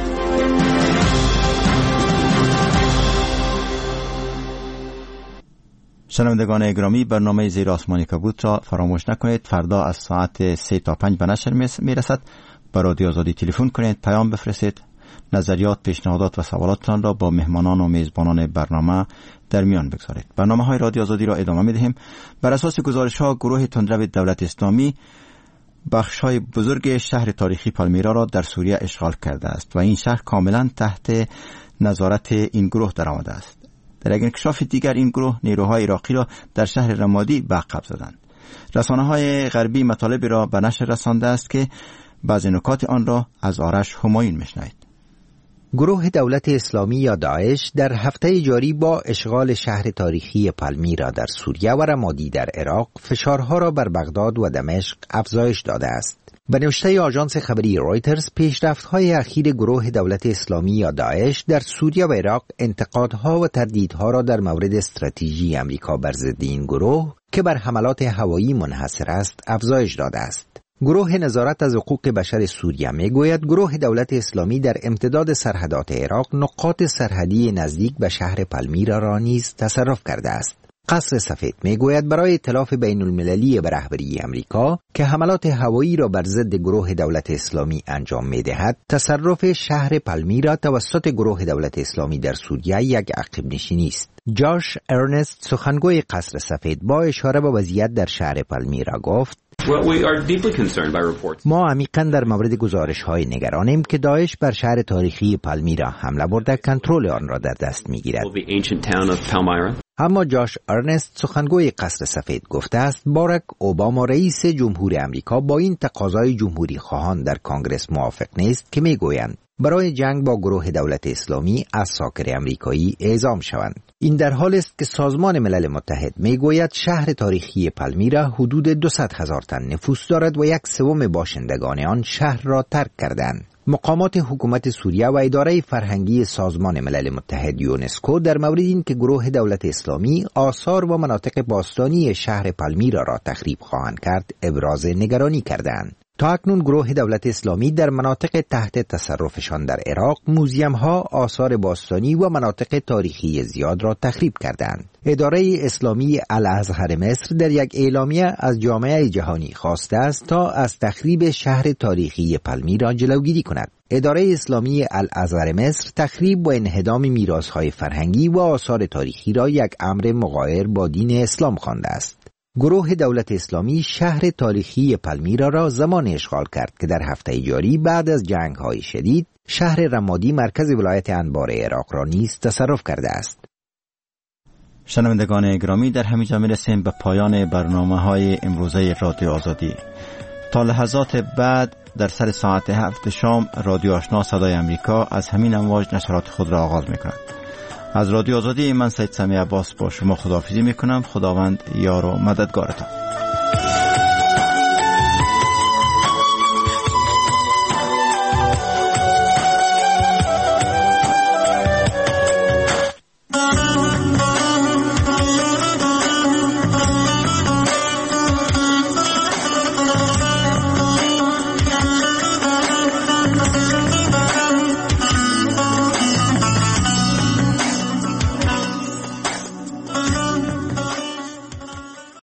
شنوندگان گرامی، برنامه زیر آسمان کبود را فراموش نکنید. فردا از ساعت سه تا پنج به نشر میرسد. به رادیو آزادی تلفن کنید، پیام بفرستید، نظریات، پیشنهادات و سوالاتتان را با مهمانان و میزبانان برنامه در میان بگذارید. برنامه های رادیو آزادی را ادامه میدهیم. بر اساس گزارش ها گروه تندرو دولت اسلامی بخش‌های بزرگ شهر تاریخی پالمیرا را در سوریه اشغال کرده است و این شهر کاملا تحت نظارت این گروه درآمده است. در یک انکشاف دیگر این گروه نیروهای عراقی را در شهر رمادی به عقب زدند. رسانه‌های غربی مطالبی را به نشر رسانده است که بعضی نکات آن را از آرش همایون میشنوید. گروه دولت اسلامی یا داعش در هفته جاری با اشغال شهر تاریخی پالمیرا در سوریه و رمادی در عراق فشارها را بر بغداد و دمشق افزایش داده است. به نوشته آژانس خبری رویترز، پیشرفت‌های اخیر گروه دولت اسلامی یا داعش در سوریه و عراق انتقادها و تردیدها را در مورد استراتژی امریکا بر ضد این گروه که بر حملات هوایی منحصر است افزایش داده است. گروه نظارت از حقوق بشر سوریه میگوید گروه دولت اسلامی در امتداد سرحدات عراق نقاط سرحدی نزدیک به شهر پالمیرا را نیز تصرف کرده است. قصر سفید میگوید برای ائتلاف بین المللی به رهبری امریکا که حملات هوایی را بر ضد گروه دولت اسلامی انجام میدهد، تصرف شهر پالمیرا توسط گروه دولت اسلامی در سوریه یک عقب نشینی است. جاش ارنست، سخنگوی قصر سفید، با اشاره به وضعیت در شهر پالمیرا گفت: ما عمیقاً در مورد گزارش‌های نگرانیم که داعش بر شهر تاریخی پالمیرا حمله برده کنترل آن را در دست می‌گیرد. اما جاش ارنست سخنگوی قصر سفید گفته است باراک اوباما رئیس جمهور امریکا با این تقاضای جمهوری خواهان در کانگرس موافق نیست که میگویند برای جنگ با گروه دولت اسلامی از ساکر امریکایی اعزام شوند. این در حال است که سازمان ملل متحد میگوید شهر تاریخی پالمیرا حدود دویست هزار تن نفوس دارد و یک سوم باشندگان آن شهر را ترک کردند. مقامات حکومت سوریه و اداره فرهنگی سازمان ملل متحد یونسکو در مورد این که گروه دولت اسلامی آثار و مناطق باستانی شهر پالمیرا را تخریب خواهند کرد ابراز نگرانی کردند. تا اکنون گروه دولت اسلامی در مناطق تحت تصرفشان در عراق موزیم‌ها، آثار باستانی و مناطق تاریخی زیاد را تخریب کردند. اداره اسلامی الازهر مصر در یک اعلامیه از جامعه جهانی خواسته است تا از تخریب شهر تاریخی پالمیرا جلوگیری کند. اداره اسلامی الازهر مصر تخریب و انهدام میراث‌های فرهنگی و آثار تاریخی را یک امر مغایر با دین اسلام خوانده است. گروه دولت اسلامی شهر تاریخی پالمیرا را زمان اشغال کرد که در هفته جاری بعد از جنگ‌های شدید شهر رمادی مرکز ولایت انبار عراق را نیز تصرف کرده است. شنوندگان گرامی، در همینجا میرسیم به پایان برنامه‌های امروزه رادیو آزادی. تا لحظات بعد در سر ساعت هفت شام رادیو آشنا صدای امریکا از همین امواج نشرات خود را آغاز می‌کند. از رادیو آزادی من سید سمی عباس با شما خداحافظی میکنم. خداوند یار و مددگارتان.